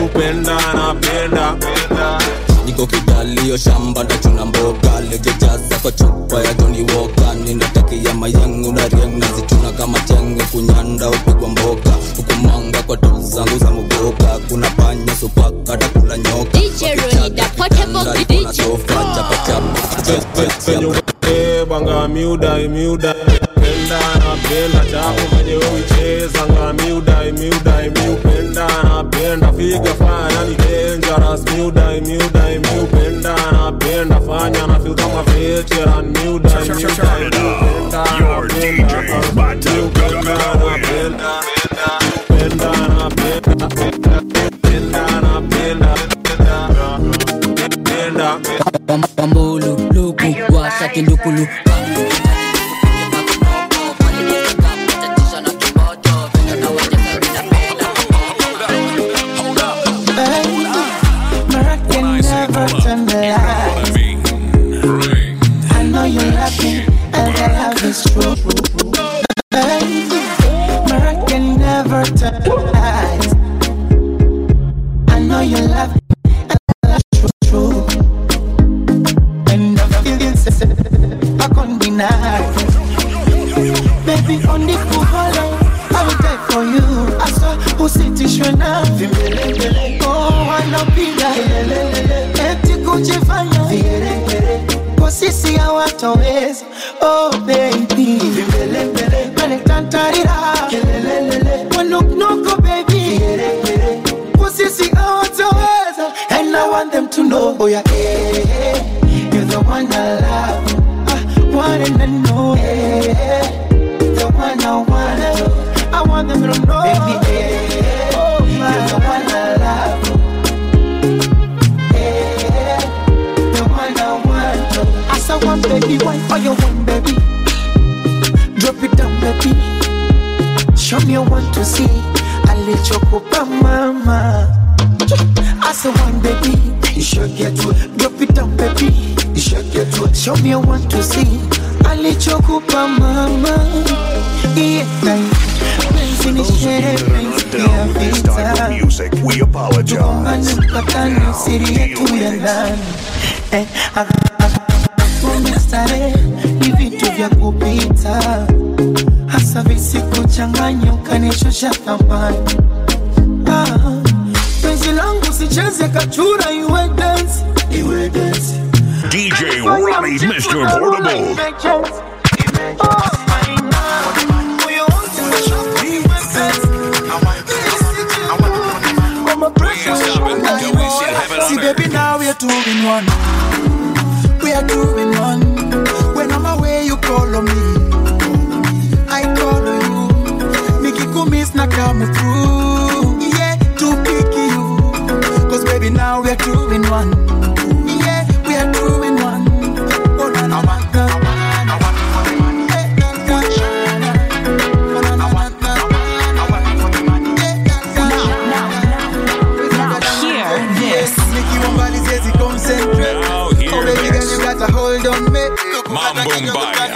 [SPEAKER 19] napenda
[SPEAKER 20] niko kidalio shamba ndachuna mboga lejejaza kwa chupa ya Johnny Walker ninatakia mayangu na riang nazituna kama chenge kunyanda upigwa mboka hukumanga kwa tu zangu za mugoka kuna panya supaka takula nyoka
[SPEAKER 5] D J Ronnie the portable D J
[SPEAKER 19] banga miuda miuda penda napenda chako mwenye uicheza nga miuda miuda miupenda napenda figa fanya ni dangerous miuda miuda miupenda napenda fanya na feel kama veteran miuda miuda miupenda your D J is about to go go penda napenda penda napenda penda
[SPEAKER 18] Pambulu, luku, washa kindukulu
[SPEAKER 2] Never turn the light. I know you love me, and the love is true. Hey, Mariah can never turn the light. I know you love me, and the love is true. And I feel it, I can't deny. Baby, on the cool holiday, I will die for you. I saw who sit you now. Oh, I know people. Kujifanya kwa sisi hawatoweza. Oh baby, pale tantarira wanoknoko baby, kwa sisi hawatoweza. And I want them to know, oh yeah, yeah, you're the one I love, I want them to know, yeah, the one I want, I want them to know, baby, yeah, oh, you're the one I love. I want baby, why are you one baby? Drop it down baby. Show me you want to see. I let you go pa mama. I say one baby, you should get to it. Drop it down baby, you should get to it. Show me you want to see. I let you go pa mama. Yeah, finish it.
[SPEAKER 3] Yeah, music. We apologize.
[SPEAKER 2] Eh, umestare ni vitu vya kupita, hasa visikuchanganya ukanishusha thamani. Ah, penzi langu sicheze kachura, iwe dance, iwe dance.
[SPEAKER 3] D J Ronnie, Mister Portable.
[SPEAKER 2] See baby, now we're two in one. We are two in one. When I'm away, you call on me. I call on you. Nikiko miss na come through. Yeah, to pick you. Cause baby, now we are two in one. Yeah, we are two in one. Oh, na na na na. Hold on me,
[SPEAKER 3] Mambo Mbaya.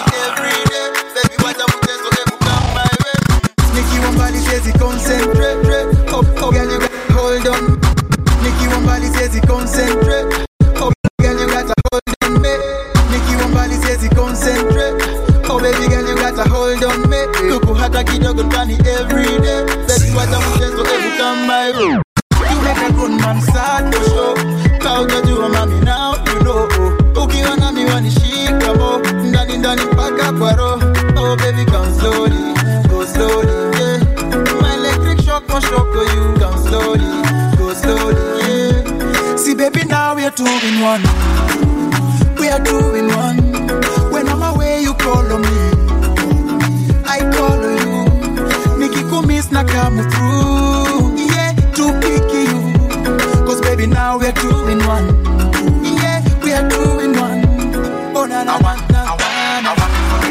[SPEAKER 2] Nikki Wambali says he concentrate. Oh, oh, girl, you got hold on. Nikki Wambali says he concentrate. Oh, girl, you got to hold on me. Nikki Wambali says he concentrate. Oh, baby girl, you got to hold on me. Kuku hata kidogo ndani every day. Baby, what I'm just so every time my room. You make a good man sad for sure. Kauka jua mami now, you know. Ukiona mi wanishika mo, ndani ndani paka kwa roho. Oh baby, come slowly, go slowly, yeah. My electric shock won't shock you. Come slowly, go slowly, yeah. See baby, now we are two in one. We are two in one. When I'm away, you call on me. I call on you. Nikiko miss na come through. Yeah, to pick you. Cause baby, now we are two in one. Yeah, we are two in one. Oh na na na na na.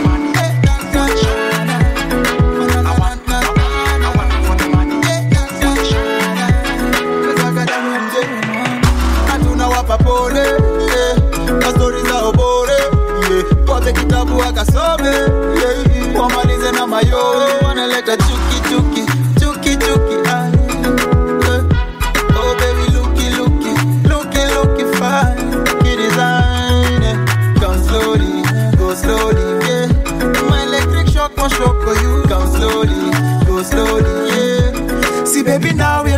[SPEAKER 2] Kitabu akasome, yeah. Wamalize na mayo, wanaleta chuki chuki, chuki chuki, ah. Oh baby, looky looky.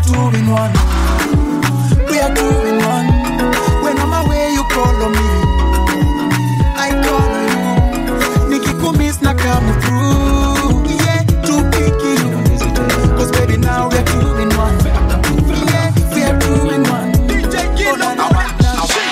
[SPEAKER 9] two in one. We are two in one. When I'm away, you call on me. I call on you. Nikikumiss na come through. Yeah, too picky. Cause baby, now we are two in one. Yeah, we are two in one. D J Kid, I want to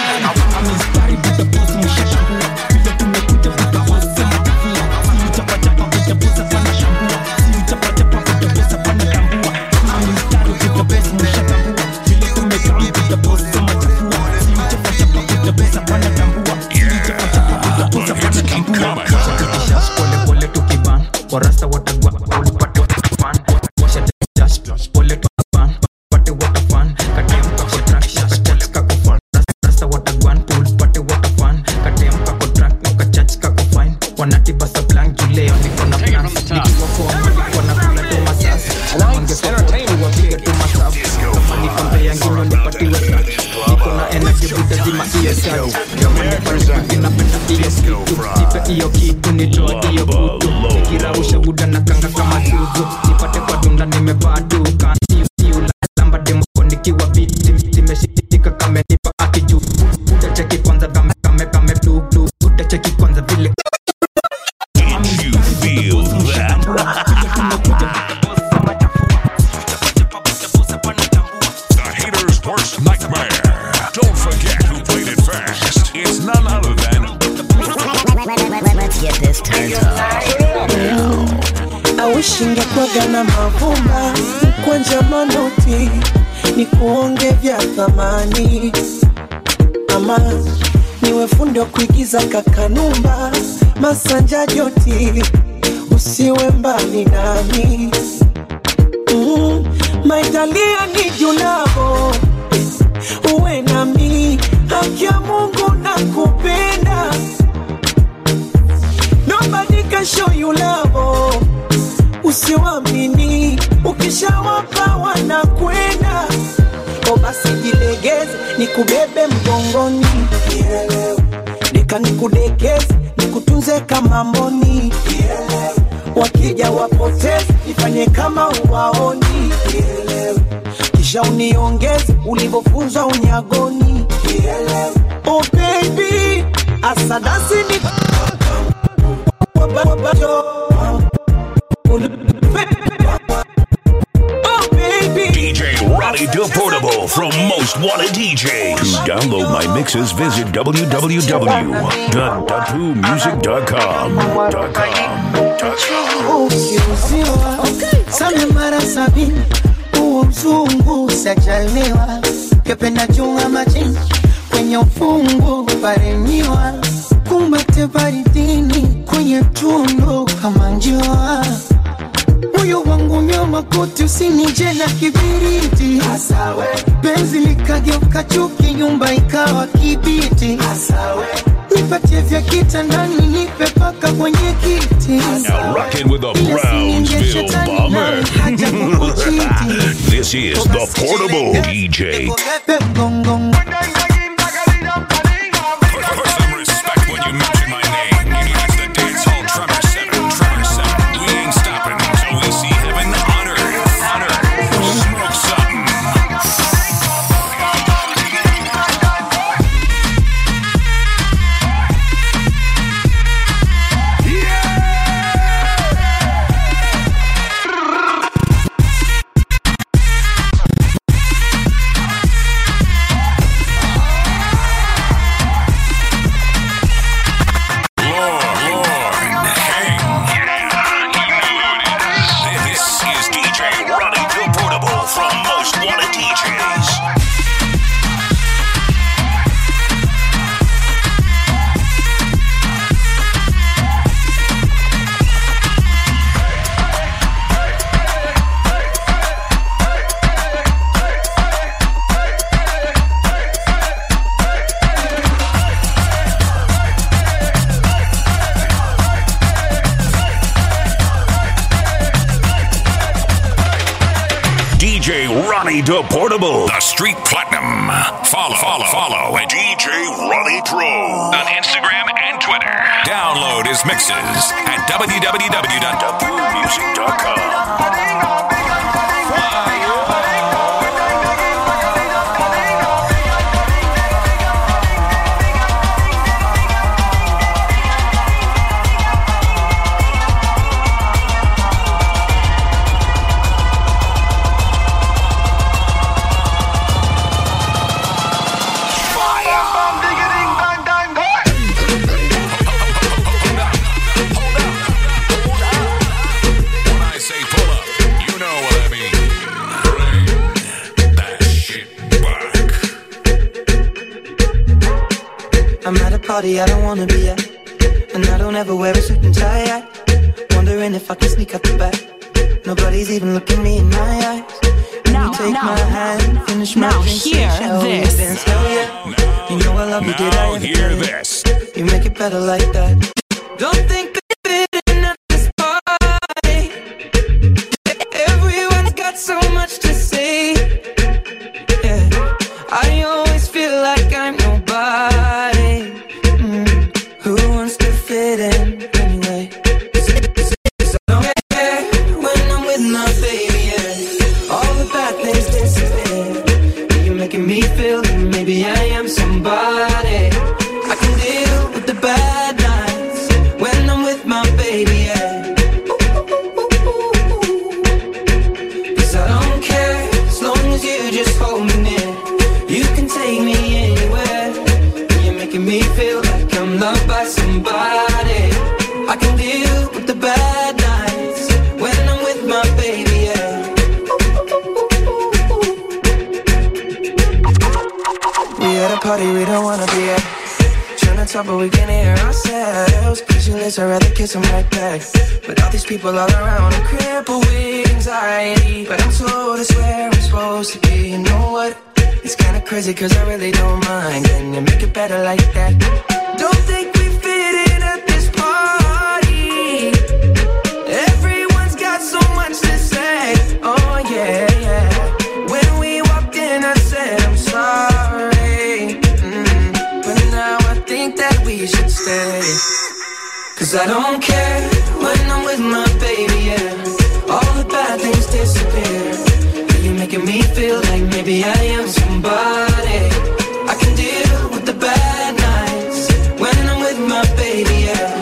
[SPEAKER 12] Rasta watagwa ulipate fan washa dash pole tu fan pate water fan katem ka contract pole ka ko fan Rasta watagwa ulipate water fan katem ka contract ka church ka ko fine wanati basa blank juleo niko na plan niko kwa niko na kula tu masas wange entertain wapige tu masaf kama kombe yangu nipatiwe touch niko na energy buda zima yes kama ni pale napenda yes nipe hiyo kitu nitoa hiyo butu kirausha buda na kanga kama tuzo nipate kwa dunda nimevaa duka hiyo lamba demo nikiwa beat nimeshika kama nipa akiju buda cheki kwanza kama kama kama blue blue buda cheki kwanza vile
[SPEAKER 3] you feel that the hater's worst nightmare. Don't forget who played it first. It's none other than
[SPEAKER 21] let's get this turned up.
[SPEAKER 9] I wish ingekuwaga na mavumba kwa njama noti ni kuonge vya thamani ama niwe fundi wa kuigiza kakanumba masanja joti usiwe mbali nami mm, maitalia ni junavo uwe nami haki ya Mungu na kupenda. Nobody can show you love. Usiwamini, ukishawapa wanakwenda. O basi jilegeze, nikubebe mgongoni. Nika nikudekeze, nikutunze kama mboni. Wakija wapoteze, nifanye kama uwaoni. Kisha uniongeze, ulivofunzwa unyagoni. Oh baby, asadasi ni
[SPEAKER 3] D J Ronnie Deportable from Most Wanted D Js. To download my mixes, visit w w w dot datu music dot com.
[SPEAKER 9] Same mara sabini uo mzungu sajaliwa kependa chunga majini kwenye ufungu paremiwa kumbate baridini kwenye tundu kama njua moyo wangu nyoma koti usinije na kibiriti asawe benzi likageuka chuki nyumba ikawa kibiti asawe nipatie vya kitandani nipe paka kwenye kiti
[SPEAKER 3] Now rockin' with the Brownsville Bomber. This is the Portable D J. Deportable, the Street Platinum. Follow, follow, follow at D J Ronnie Pro on Instagram and Twitter. Download his mixes at w w w dot datu music dot com.
[SPEAKER 2] party I don't wanna be at, and I don't ever wear a suit and tie at. Wondering if I can sneak up the back. Nobody's even looking me in my eyes.
[SPEAKER 6] Now,
[SPEAKER 2] take
[SPEAKER 6] now,
[SPEAKER 2] my hand, finish my
[SPEAKER 6] now
[SPEAKER 2] drink,
[SPEAKER 6] hear
[SPEAKER 2] say, shall we
[SPEAKER 6] this.
[SPEAKER 2] dance? Hell yeah. You know I love you, did I ever
[SPEAKER 3] hear
[SPEAKER 2] tell you?
[SPEAKER 3] this.
[SPEAKER 2] You make it better like that. Don't think baby at this party. Everyone's got so much to say. Yeah, I always feel like I'm nobody. Mm. Who wants to fit in anyway? So I don't care when I'm with my baby. Yeah. All the bad things disappear. You're making me feel that maybe I am somebody. I can deal with the bad nights when I'm with my baby. Yeah. Cause I don't care as long as you just hold me near. You can take me anywhere. You're making me feel like I'm loved by somebody. I can deal with the bad nights when I'm with my baby. Yeah. We at a party we don't wanna be at. Trying to talk but we can't hear ourselves. Pictureless, I'd rather kiss them right back. But all these people all around, I'm crippled with anxiety. But I'm told it's where I'm supposed to be. You know what? It's kinda crazy cause I really don't mind. Can you make it better like that? Don't think we fit in at this party. Everyone's got so much to say. Oh yeah, yeah. When we walked in I said I'm sorry. Mm. But now I think that we should stay. Cause I don't care when I'm with my baby, yeah. All the bad things disappear. You're making me feel like maybe I am somebody. I can deal with the bad nights when I'm with my baby, yeah.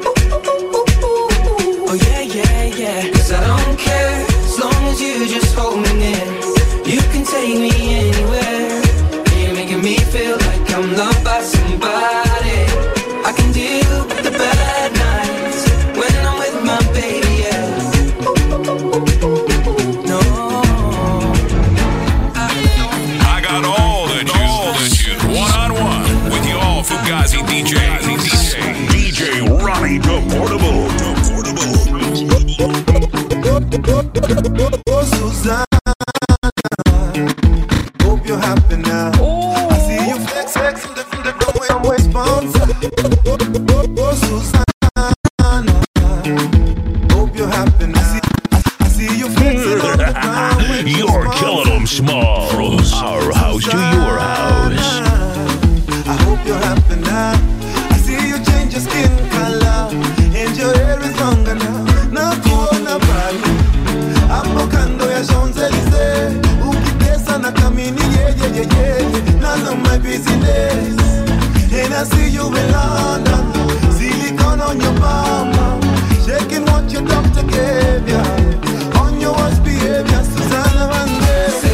[SPEAKER 2] Oh yeah, yeah, yeah. Cause I don't care as long as you just hold me near. You can take me anywhere. You're making me feel like I'm loved by somebody. I can deal with the bad nights when I'm with my baby, yeah. No,
[SPEAKER 3] I got all the juice. One on one with your Fugazi D J. D J Ronnie Deportable.
[SPEAKER 9] Oh, Susanna, hope you're happy now. Oh. I see you flex, flex with the, with the way, way sponsor. Oh, oh, oh, Susanna, hope you're happy now. I see, I see you flexing on the ground.
[SPEAKER 3] You're killing them small. From our house to your house.
[SPEAKER 9] I hope you're happy now. I see you change your skin color and your hair is longer now. Na kuona bali hapo kando ya Champs-Elysees, ukitesa na kamini yeah yeah yeah yeah. None of my business. And I see you in London, silicone on your mama, shaking what your doctor gave ya. On your worst behavior, Susanna Vande.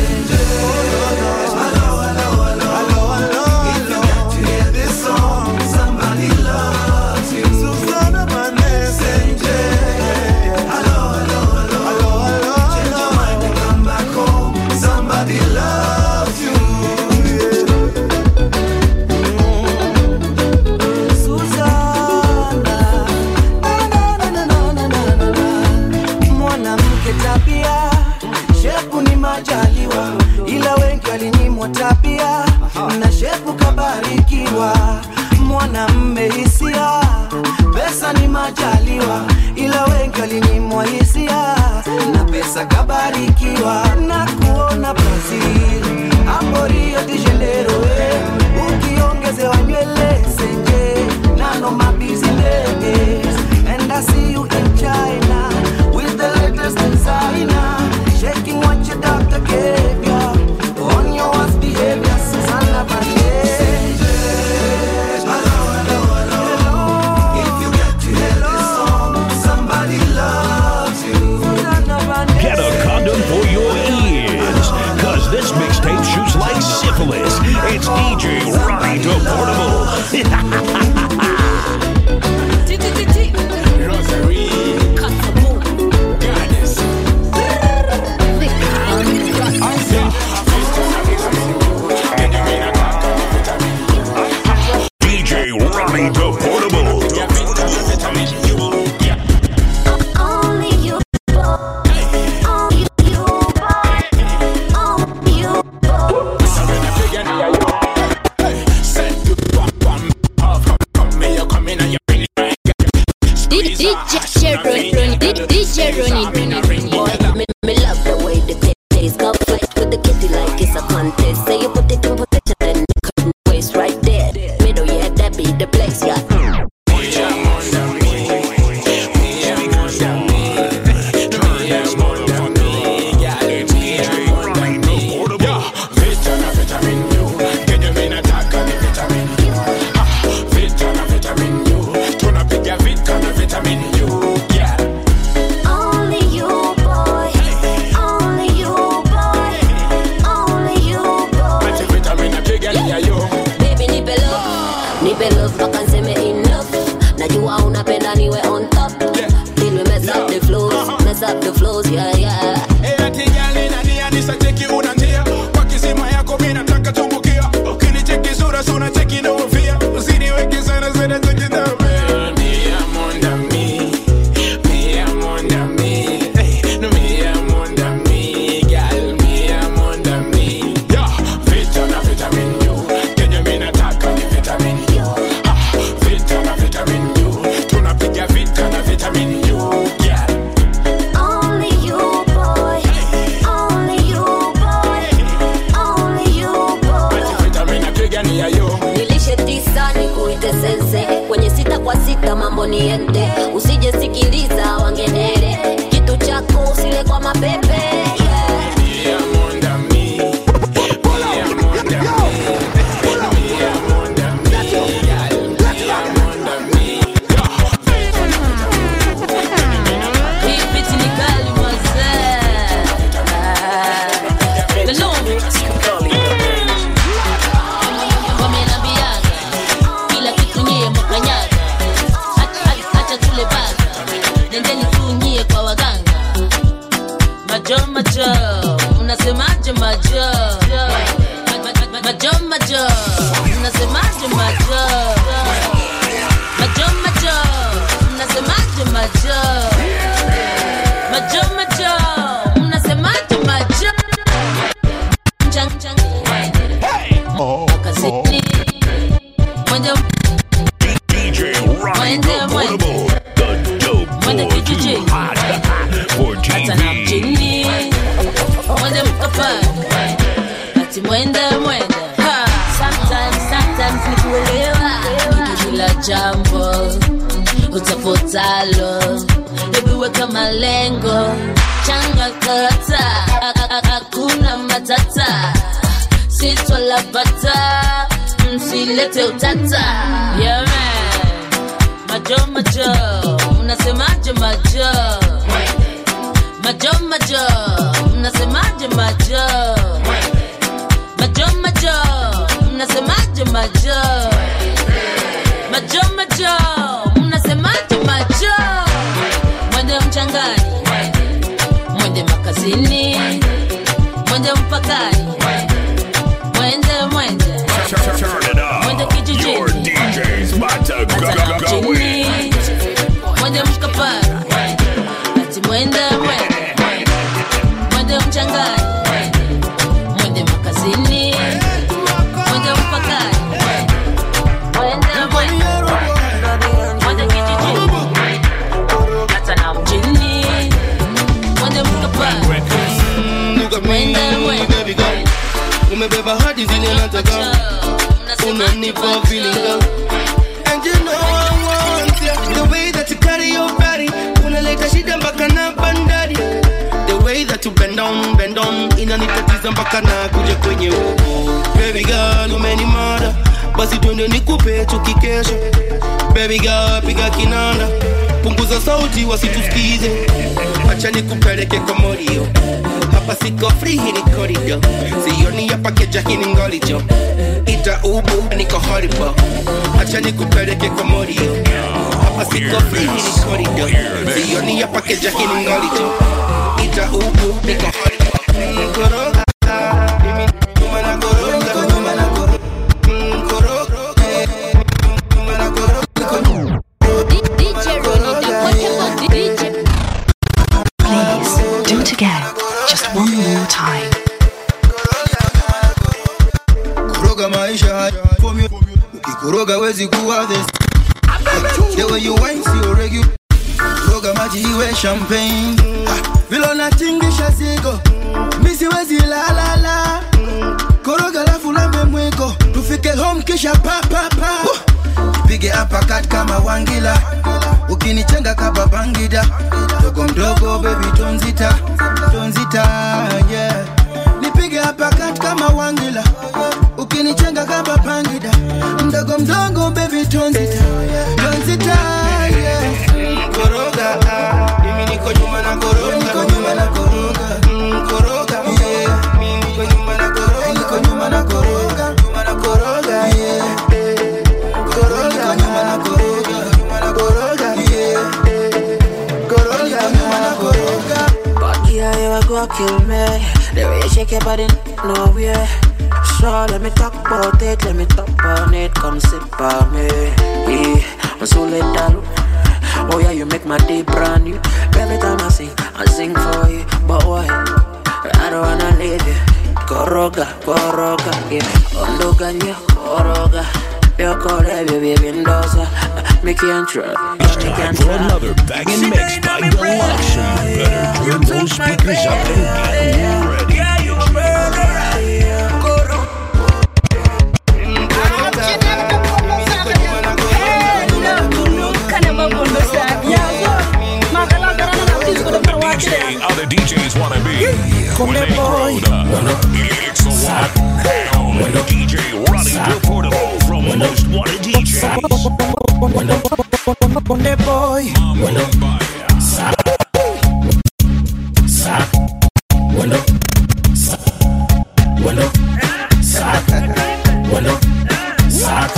[SPEAKER 9] Ila wengi walinyimwa tabia na shepu kabarikiwa. Mwanamme hisia, pesa ni majaliwa. Ila wengi walinyimwa hisia na pesa kabarikiwa. Na kuona Brazil, hapo Rio de Janeiro, eh. Ukiongezewa nywele senje, none of my business. And I see you in China with the latest designer, shaking what your doctor gave ya. On your worst behavior, Susanna Vande. Hello, hello, hello. If you get to hear this song, somebody loves you.
[SPEAKER 3] Get a condom for your ears, cause this mixtape shoots like syphilis. It's D J Ronnie Deportable. D J Ronnie
[SPEAKER 13] D J Ronnie, boy, me, me love the way the days go flight with the kitty like it's a contest. Say you put it in position, then you couldn't waste right there. Middle, yeah, that be the place, yeah. Up the flows, yeah, yeah.
[SPEAKER 8] Hey, ati girl in a nia, nisa cheki unanjia. Wakisima yako mina taka tumbukia. Ukini cheki sura, suna cheki na ufia. Usini weki sana, sana cheki na ufia. Me amonda me, me amonda me. Hey, no me amonda me, girl, me amonda me. Yeah, vita na vitamin U. Kenye mina taka ni vitamin U. Ah, vita na vitamin U. Tunapiga vita na vitamin U. Yeah.
[SPEAKER 13] Nilishe tisa nikuite sense, kwenye sita kwa sita mambo niende. Usije sikiliza wangenere, kitu chako usile kwa mapepe, yeah.
[SPEAKER 7] Majo majo, unasemaje majo? Majo majo, unasemaje majo? Majo majo, unasemaje majo? Majo majo, unasemaje majo? Chang chang, oh, kazini, mwende
[SPEAKER 3] D J Ronnie the Portable, the dope boy too hot for T V.
[SPEAKER 7] Mwende mkapa, ati mwende mwende. Sometimes, sometimes nikuelewa, kila jambo utafutalo, baby weka malengo, changa kata, hakuna matata, sitwa la bata, msilete utata. Yeah man, majo majo, unasemaje majo? Majo majo, unasemaje majo? Majo majo, unasemaje majo? Majo majo, unasemaje majo? Mwende mchangani, mwende makazini, mwende mpakani, mwende mwende, mwende kijijini,
[SPEAKER 3] Your D J's about to go, go, go in.
[SPEAKER 7] Mwende mkapani, ati mwende mwende, mwende mchangani, mwende makazini, mwende mpakani, mwende mwende, mwende kijijini, hata na mjini, mwende mkapani, mwende mwende.
[SPEAKER 1] Umebeba hadi zile nataka, unanipa feeling girl. And you know I want ya, the way that you carry your body, unaleta shida mpaka na bandari. The way that you bend down, bend down, inanitatiza mpaka na kuja kwenye uko. Baby girl, umenimada, basi twende nikupe tukikesha. Baby girl, piga kinanda, punguza sauti wasitusikize. Acha nikupeleke kwa morio, hapa siko free, hii ni corridor. Sioni hapa keja, hii ni ngolijo. Ita ubu, niko horrible. Acha nikupeleke kwa morio, hapa siko free, hii ni corridor. Sioni hapa keja, hii ni ngolijo. Ita ubu, niko horrible. Koroga, mimi nyuma na koroga, nyuma na koroga. Koroga, nyuma na koroga.
[SPEAKER 13] D J Ronnie, the Portable D J.
[SPEAKER 6] Please, do it again. Just one more time.
[SPEAKER 1] Koroga maisha for me. Ukikoroga wezi kuwa this. The way you wine, see your regular. Roga maji iwe champagne. Vilo na tingisha zigo. Misi wezi la la la. Koroga lafu lambe mwiko. Tufike home kisha pa pa pa. Pige uppercut kama Wangila. Ukinichenga kaba bangida. Dogo mdogo baby tonzita. Tonzita yeah. Nipige uppercut kama Wangila. Ukinichenga kaba bangida. Mdogo mdogo baby tonzita. Tonzita yeah. Koroga ah. Mimi niko nyuma na koroga. Niko nyuma na koroga. Mm, koroga yeah. Mimi niko nyuma na koroga. Niko nyuma na koroga. Nyuma na koroga yeah. Koroga nyuma na koroga. Nyuma na koroga yeah. Koroga nyuma na koroga.
[SPEAKER 4] But yeah, you a go kill me. The way you shake your body, no way. So let me talk about it, let me talk on it. Come sit by me. Yeah, I'm so let down. Oh yeah, you make my day brand new. Every time I sing, I sing for you. But why? I don't wanna leave you. Koroga, koroga, yeah. Ondoganya, koroga. Yo kore baby windows. Me can't try.
[SPEAKER 3] It's time for another banging mix by Deluxe. So you better turn those speakers up and get ready.
[SPEAKER 4] Yeah, you ready?
[SPEAKER 3] D J, other D Js wanna be when they grow up. It's the one down D J Ronnie Reportable from Most Wanted D Js.
[SPEAKER 4] Conde boy,
[SPEAKER 3] Mama Baya.
[SPEAKER 4] Sack, window, sack, window, sack, window, sack.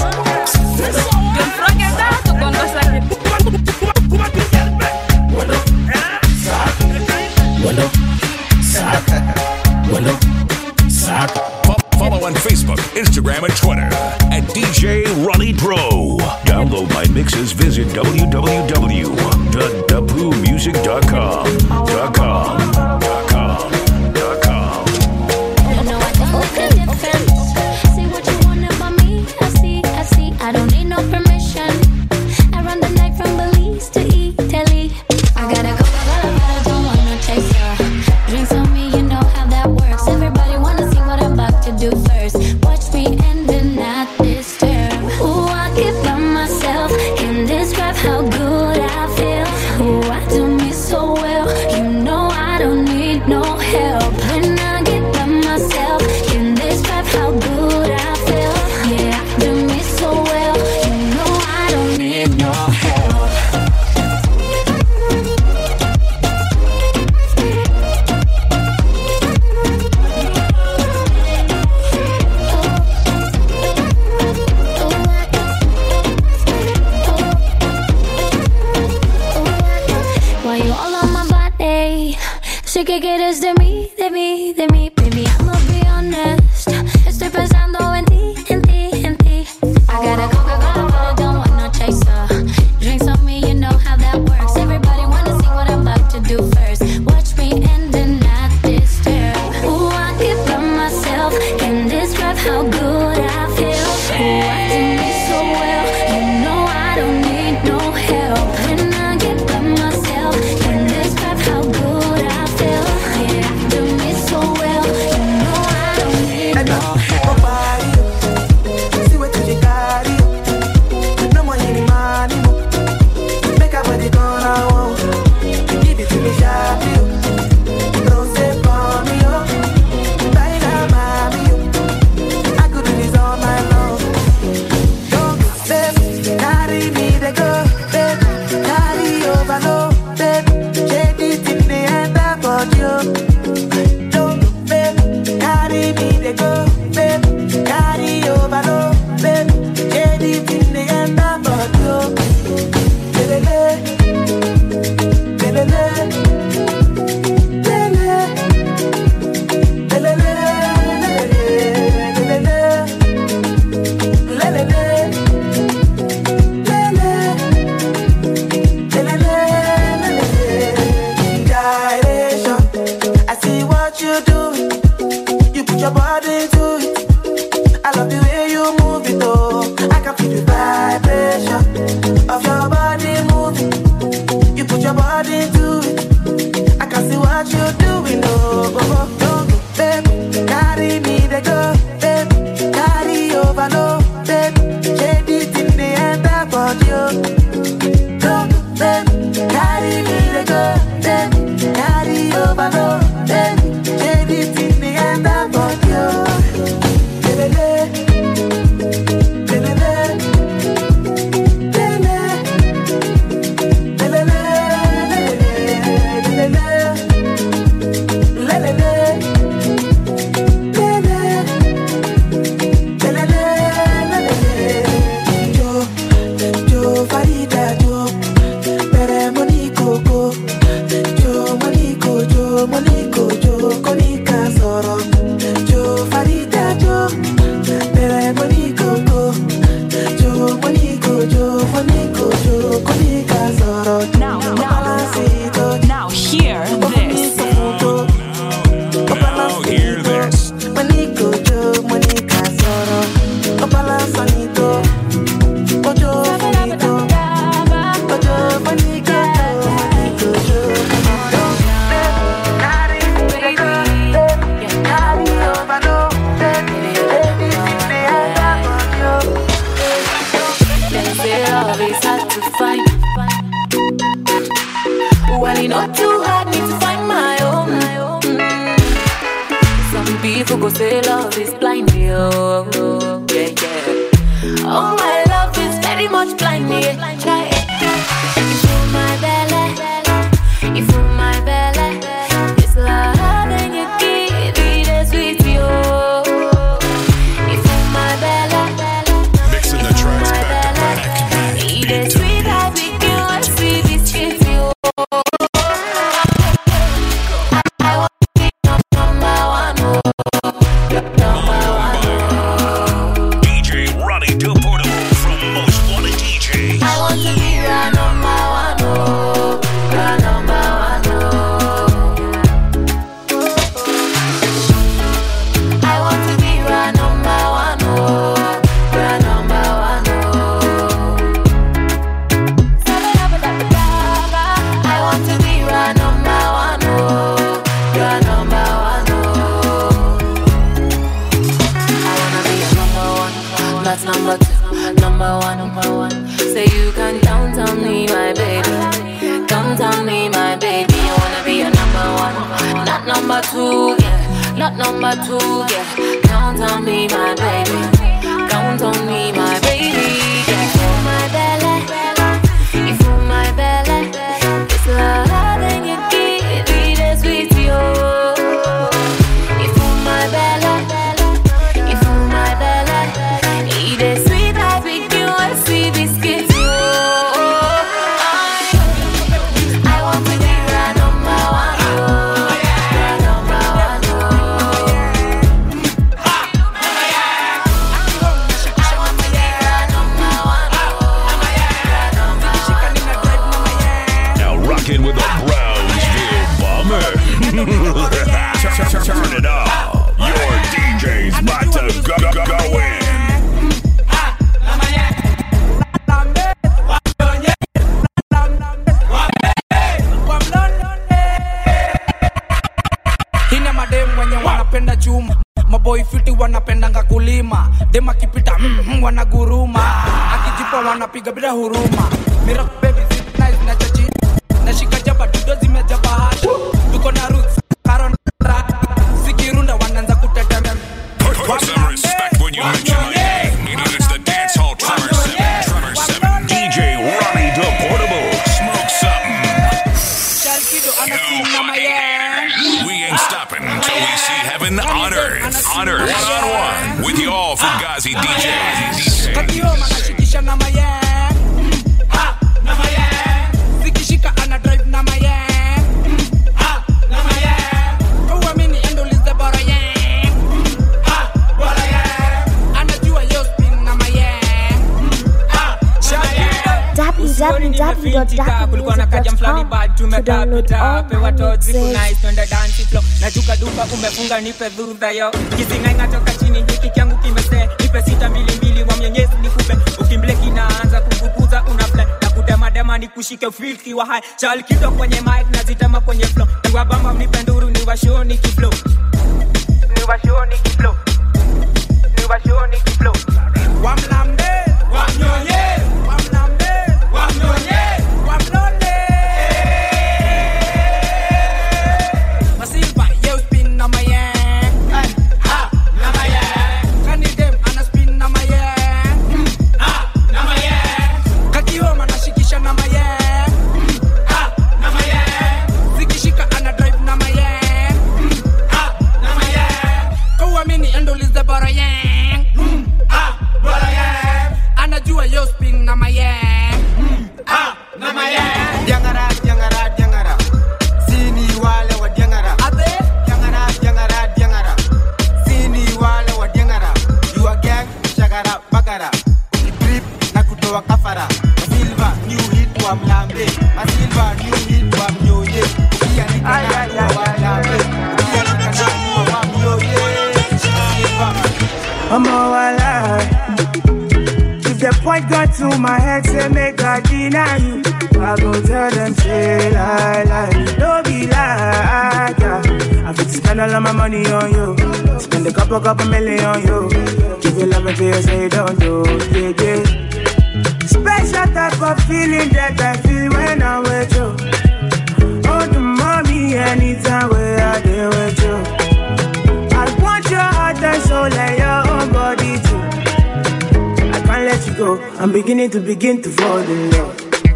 [SPEAKER 3] Follow on Facebook, Instagram, and Twitter at D J Ronnie Pro. Download my mixes. Visit w w w dot dapu music dot com. Dot com. Dot com. Dot com.
[SPEAKER 5] You know I don't look different. See what you want about me. I see, I see. I don't need no permission. I run the night from Belize to Italy. I gotta go, but I don't want no chaser. Drinks on me, you know how that works. Everybody wanna see what I'm about to do first. Watch me and then not disturb. Ooh, I get by myself. Can describe how good I feel. Ooh, I do me so well. You know I don't need no help. When I get by myself, can describe how good I feel. Yeah, I do me so well. You know I don't need no help. Why you all on my body? Sé que quieres de mí, de mí, de mí, baby, I'ma be honest. Estoy pensando en ti, en ti, en ti. I got a Coca-Cola, but I don't want no chaser. Drinks on me, you know how that works. Everybody wanna see what I'm about to do first. Watch me and then not disturb. Ooh, I get by myself. Can describe how good I feel. Ooh, I do me so well. You know I don't need no help. When I get by myself, can describe how good I feel. Yeah, I do me so well. You know I don't need no help.
[SPEAKER 4] See what you got, no more any money, make up what you gonna want. Give it to me sharply, don't say for me, oh. Buy that mommy, I go
[SPEAKER 7] blind me, oh, yeah, yeah. Oh, my love is very much blind me. Try it. You fill my belly, you fill my belly. It's love and you give it a sweet, oh. You fill my belly,
[SPEAKER 3] mixing the tracks back to back.
[SPEAKER 7] eat a sweet, I pick you a sweet biscuit, oh. I want to be number one, oh.
[SPEAKER 3] D J Ronnie Deportable from Most Wanted D Js.
[SPEAKER 7] I want to be your number one, oh, your number one, oh. I want to be your number one, oh, your number one, oh. I want to be your number one, oh, your number one, oh. I wanna be your number one, that's number two, number one, number one. Say you can count on me, my baby. Count on me, my baby. I wanna be your number one, not number two, yeah. Not number two, yeah. Count on me, my baby. Count on me, my baby. Yeah. You fill my belly, you fill my belly. It's love and you give it a sweet, oh. You fill my belly, you fill my belly. Eat a sweet, I pick you a sweet biscuit, oh. I want to be your number one, oh, your number one, oh. I want to be your number one, oh, your number one, oh.
[SPEAKER 3] Now rocking with the Brownsville Bomber. Turn it up. Your D J's about to go, go, go in.
[SPEAKER 14] Hina madem wenye wanapenda chuma, maboy fiti wanapendanga kulima, dema kipita mm, mm, wanaguruma, akijipa wanapiga bila huruma. Mira baby sit nice na chachi, nashika jaba dudo zimejaba hasha, tuko na roots karon rap, sikirunda wanaanza kutetemea.
[SPEAKER 3] Put some respect when you mention my name. Meaning it's the dance hall Tremor seven, Tremor seven. D J Ronnie Deportable. Smoke something. We ain't stopping until we see heaven on earth. On earth. One on one. With you all Fugazi D Js.
[SPEAKER 14] Kakioma nashikisha na maye, ha na maye, zikishika ana drive na maye, ha na maye, uamini endo lize bora ye, ha bora ye, anajua yo spin na maye, ha
[SPEAKER 5] w w w dot dappy music dot com to download all my mixes.
[SPEAKER 12] Twende dance flow na juka duka umefunga nipe dhudha yo kizinga toka chini hiki kyangu kimese nipe sita mbili mbili wa mwenyezi nikupe ukimble kinaanza kukukuza una play na kudema dema nikushike filki wa high chal kido kwenye mic na zitama kwenye flow ni wabamba mnipe nduru ni washo ni kiflow ni washo ni kiflow ni washo ni kiflow
[SPEAKER 14] wamlambe wamnyonye wamlambe wamnyonye wamlonde masilva yo spin na maye, ha na maye, kanidem ana spin na maye, ha na maye, kakioma nashikisha na maye, ha na maye, zikishika ana drive na maye, ha na maye, uamini endo lize bora ye, ha bora ye, anajua yo spin na maye, ha na maye.
[SPEAKER 22] Diangara, diangara, diangara. Sini wale wa diangara.
[SPEAKER 14] Ate?
[SPEAKER 22] Diangara, diangara, diangara. Sini wale wa diangara. You a gang, shagara, bagara. Trip na kutoa kafara. Masilva, new hit wa mlambe. Masilva, new hit wa mnyoye. Ukia nikana wa mlambe. Ukia nikana wa mnyoye. Masilva.
[SPEAKER 23] I'm all alive. If the point got to my head, say make I deny you. I go tell them, say lie, lie. Don't be like, yeah. I fit spend all of my money on you. Spend a couple, couple million on you. Give you love until you say don't do, yeah, yeah. Special type of feeling that I feel when I'm with you. Oh, the mommy, anytime where I deal with you. I want your heart and soul and your I'm beginning to begin to fall in love.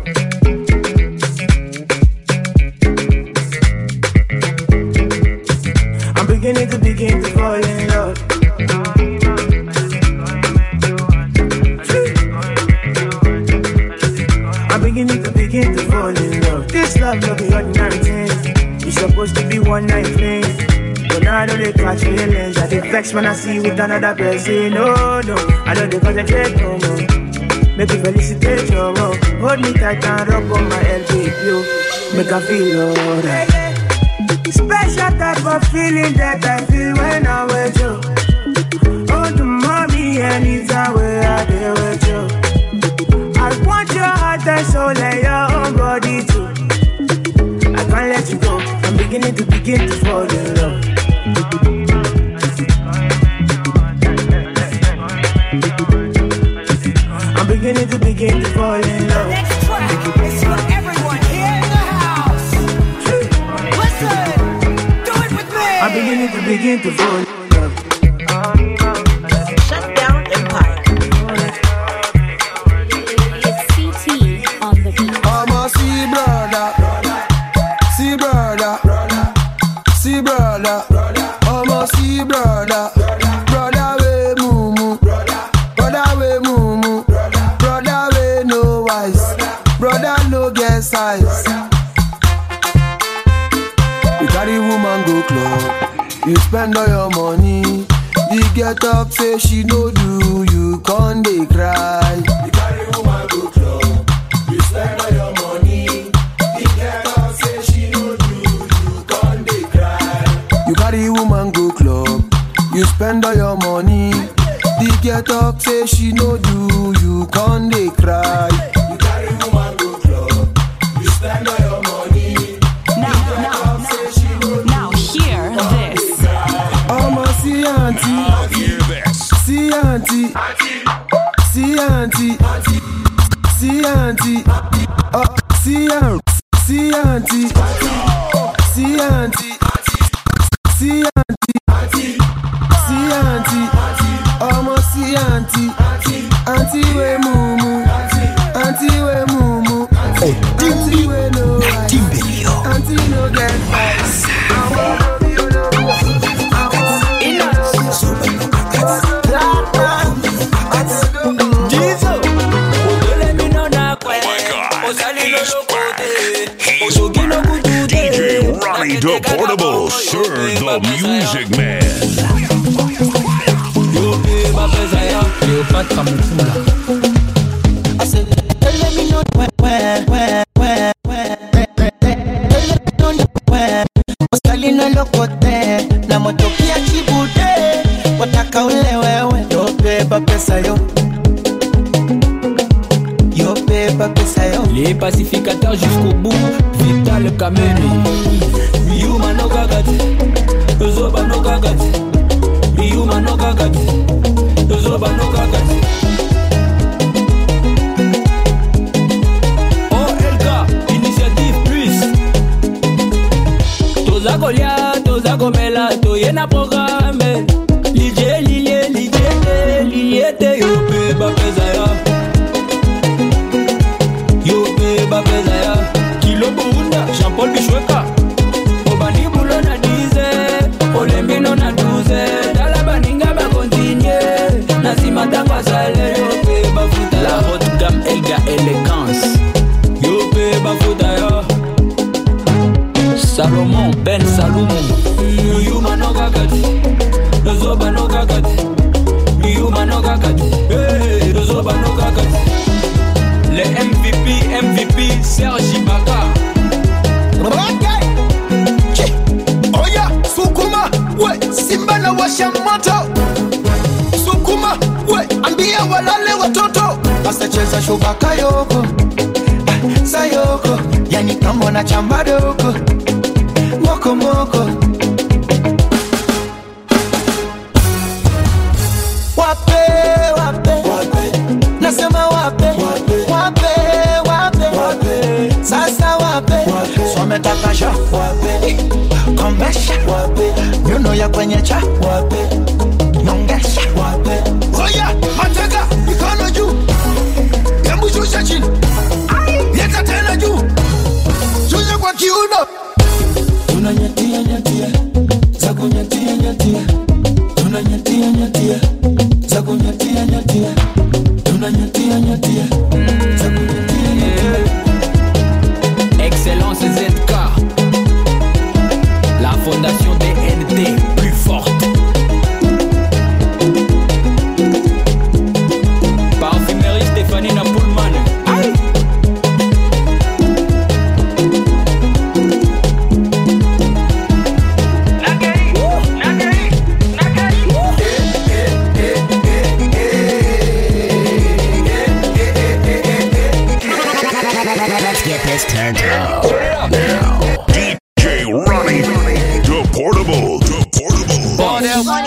[SPEAKER 23] I'm beginning to begin to fall in love. I'm beginning to begin to fall in love. This love no be ordinary thing. It's supposed to be one night thing. But now I know they catch feelings. I get vexed when I see you with another person. No, no, I know they concentrate no more. Make you felicitate your love. Hold me tight and rub on my L B U. Make I feel alright. Special type of feeling that I feel when I'm with you. Oh, the mommy anytime where I deal with you. I want your heart and soul and your own body too. I can't let you go. I'm beginning to begin to fall in love. I'm beginning to begin to fall in love.
[SPEAKER 10] Next track is for everyone here in the house. Listen, do it with me.
[SPEAKER 23] I'm beginning to begin to fall in love.
[SPEAKER 10] Shut down Empire.
[SPEAKER 5] It's C T on the beat.
[SPEAKER 1] I'm a see brother, see brother, see brother. I'm a see brother, brother we mumu, brother we mumu, brother we no wise, brother no get size. You carry woman go club, you spend all your money. You get up say she no do, you can't dey cry. You carry woman go club, you spend all your money. You get up say she no do, you can't dey cry. You carry woman go club, you spend all your money. The get up say she no do, you can't dey cry. You carry woman go club, you spend all your money.
[SPEAKER 6] Now, now, now, hear this.
[SPEAKER 1] I'm a see auntie, see auntie, see auntie, see auntie, uh, see auntie, see auntie, see auntie, see auntie, see auntie, I'm a see auntie, auntie we mumu, auntie we mumu, auntie we no rice, auntie no get rice.
[SPEAKER 3] D J Ronnie Deportable, Sir the Music Man.
[SPEAKER 15] I said, let me know where, where, where, where, where, where, Ostalino lokote, na motoki ya chibude, wataka ule wewe, yo beba pesa yo, yo beba pesa yo.
[SPEAKER 12] Les pacificateurs jusqu'au bout, Vital Kameni. Miuma no gagati, Zoba no gagati, Miuma no gagati, Zoba no gagati. O L K, Initiative Plus. Toza Golia, Toza Gomela, Toyena programme. Liye, liye, liye, liye, te yo beba pesa yo. Babezaya, Kilo Bunda, Jean-Paul Bichweka, Obani Bulo na dize, Olembino na douze, Dalabaninga ba continue, Nasima Tangwa Sale, Yope Bafuta, la haute gamme Elga Elegance, Yope Bafuta yo, Salomon, Ben Salomon, Yuma no Gagati, Zoba no Gagati, Yuma no Gagati, Zoba no Gagati. Le M V P, M V P, Serge Ibaka.
[SPEAKER 1] Ok. Oya, Sukuma, we, Simba na washa moto. Sukuma, we, ambia walale watoto. Basta cheza shubaka yoko, ah, sayoko, yani kama na chamba doko. Moko moko. Wape, wape, wape. Nasema wape, wape, wape, wape, wape. Sasa wape, wape. Swameta sha, wape. Kombesha, wape. Nyuno ya kwenye cha, wape. Nyongesha, wape. Oya, mateka, mikono juu.
[SPEAKER 2] unanyatia nyatia za kunyatia nyatia.
[SPEAKER 12] Excellence Z K, la fondation D N T plus forte. Parfumerie Stéphanie Napoulman. Aïe.
[SPEAKER 21] Let's get this turned up.
[SPEAKER 3] D J Ronnie, deportable, deportable.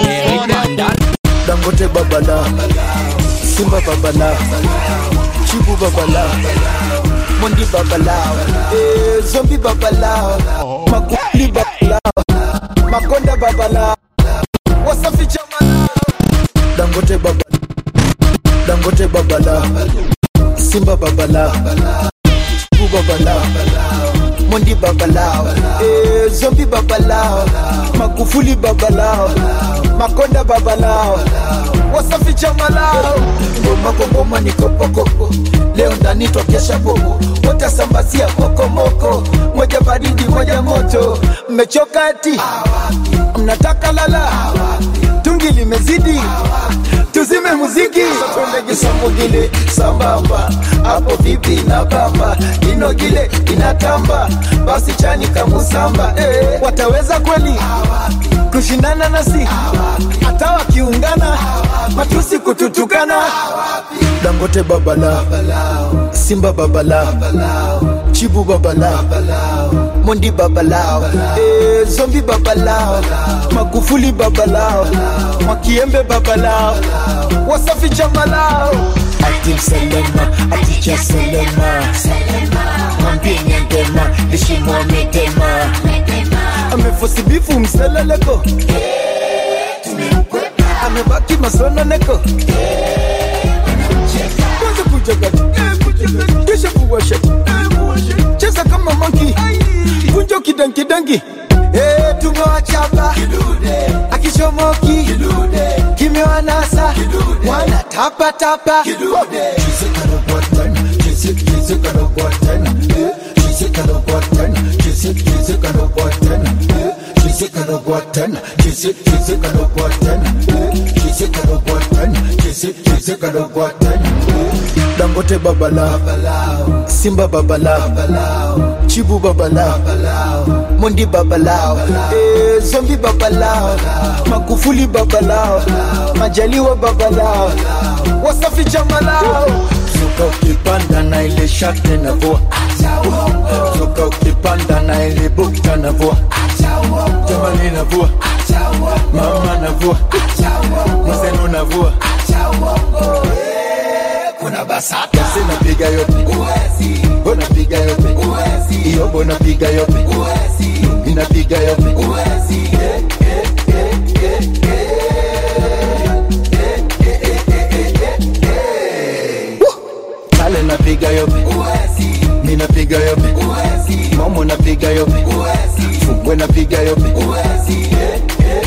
[SPEAKER 2] Dangote babala, Simba babala, Chibu babala, Mondi babala, eh, Zombie babala, Makuli babala, Makonda babala, Wasafi chamala. Dangote babala, Dangote babala, Simba babala, Chibu babala, Mondi babala, eh, Zombie babala, Makufuli babala, Makonda babalao, Wasafi chamalao. Ngoma ngoma ni kopo kopo, leo ndani tokesha bobo. Wote sambazia moko moko, moja baridi moja moto. Mmechoka eti, mnataka lala, tungi limezidi, tuzime muziki. Twende gisambugile, sambamba, hapo vipi na bamba. Inogile, inatamba, basi chani kamusamba. Eh, wataweza kweli kushindana nasi, hata wakiungana matusi kututukana. Dangote babala, Simba babala, Chibu babala, Mondi babalao, eh, Zombie babalao, Magufuli babalao, Makiembe babalao, Wasafi jamalao. Ati Selema, ati cha Selema, Mwambie nyandema, lishimo metema. Amefosi bifu mseleleko, amebaki masono neko. Kwanza kujagati, kisha kuwashati, cheza kama monkey, kunjo kidangi dangi. Eh, tumewachapa akishomoki, kimewa nasa, wana tapa tapa. Chise karobwatan, chise chise karobwatan, chise karobwatan, chise chise karobwatan. Chise karobwatan, chise chise karobwatan, chise karobwatan, chise chise karobwatan. Dangote babala, Simba babala, Chibu babala, Mondi babalao, eh, Zombie babalao, Magufuli babalao, Majaliwa babalao, Wasafi jamalao. Zuka ukipanda na ile shate na voa, zuka ukipanda na ile bukta na voa, jamani na voa, mama na voa, mzenu na voa. Kuna basata sina piga yote uwezi, bona piga yote uwezi, iyo bona piga yote uwezi, ina piga yote uwezi. Eh, eh, eh, eh, eh. Kale na piga yote uwezi, mina piga yote uwezi, momo na piga yote uwezi, fungwe na piga yote uwezi. Eh, eh.